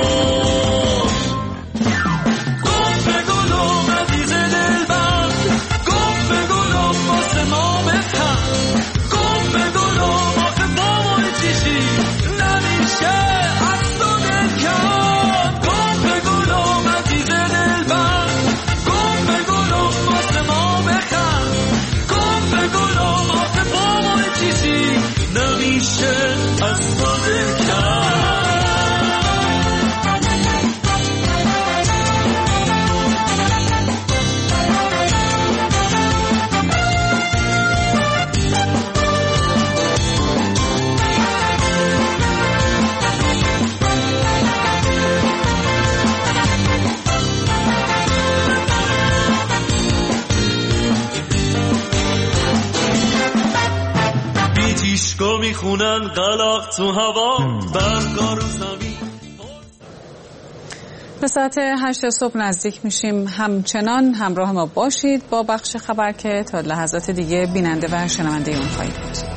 میخونن قلاق تو هوا برقا رو زمین. به ساعت هشت صبح نزدیک میشیم، همچنان همراه ما باشید با بخش خبر که تا لحظات دیگه بیننده و شنونده اون خواهید بود.